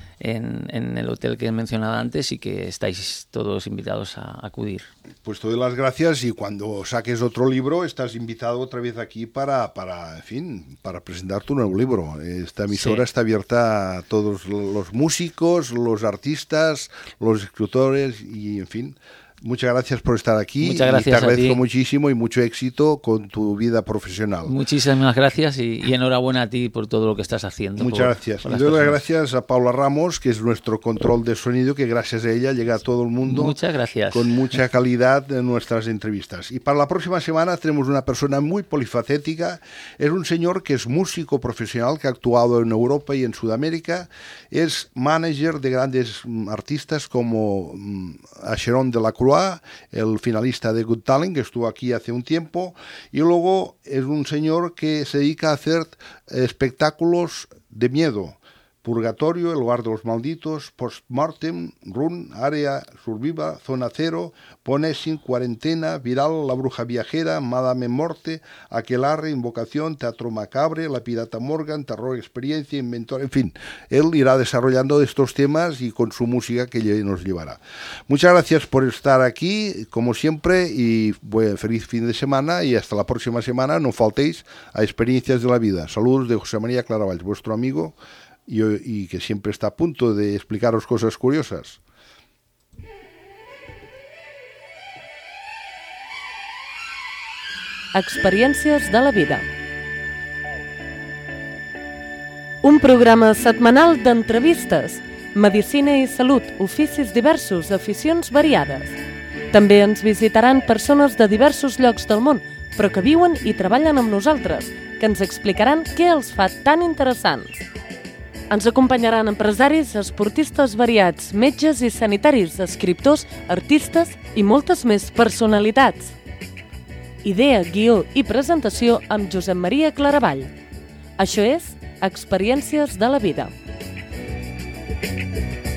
en, en el hotel que he mencionado antes, y que estáis todos invitados a acudir. Pues te doy las gracias y cuando saques otro libro estás invitado otra vez aquí para, para en fin, para presentar tu nuevo libro. Esta emisora sí. está abierta a todos los músicos, los artistas, los escritores y en fin. Muchas gracias por estar aquí. Muchas gracias. Y te agradezco a ti. muchísimo y mucho éxito con tu vida profesional. Muchísimas gracias y, y enhorabuena a ti por todo lo que estás haciendo. Muchas por, gracias. Por y doy las gracias a Paula Ramos, que es nuestro control de sonido, que gracias a ella llega a todo el mundo. Muchas gracias. Con mucha calidad en nuestras entrevistas. Y para la próxima semana tenemos una persona muy polifacética. Es un señor que es músico profesional, que ha actuado en Europa y en Sudamérica. Es manager de grandes artistas como Acheron de la Croix, el finalista de Good Talent, que estuvo aquí hace un tiempo, y luego es un señor que se dedica a hacer espectáculos de miedo. Purgatorio, El lugar de los malditos, Postmortem, Run, Área Surviva, Zona Cero, Ponessin, Cuarentena, Viral, La bruja viajera, Madame Morte, Aquelarre, Invocación, Teatro Macabre, La pirata Morgan, Terror Experiencia, Inventor, en fin, él irá desarrollando estos temas y con su música que nos llevará. Muchas gracias por estar aquí, como siempre, y buen feliz fin de semana y hasta la próxima semana. No faltéis a Experiencias de la Vida. Saludos de José María Claravalls, vuestro amigo, Y, y que siempre está a punto de explicaros cosas curiosas. Experiències de la vida. Un programa setmanal d'entrevistes, medicina i salut, oficis diversos, aficions variades. També ens visitaran persones de diversos llocs del món, però que viuen i treballen amb nosaltres, que ens explicaran què els fa tan interessants. Ens acompanyaran empresaris, esportistes variats, metges i sanitaris, escriptors, artistes i moltes més personalitats. Idea, guió i presentació amb Josep Maria Claravall. Això és Experiències de la vida.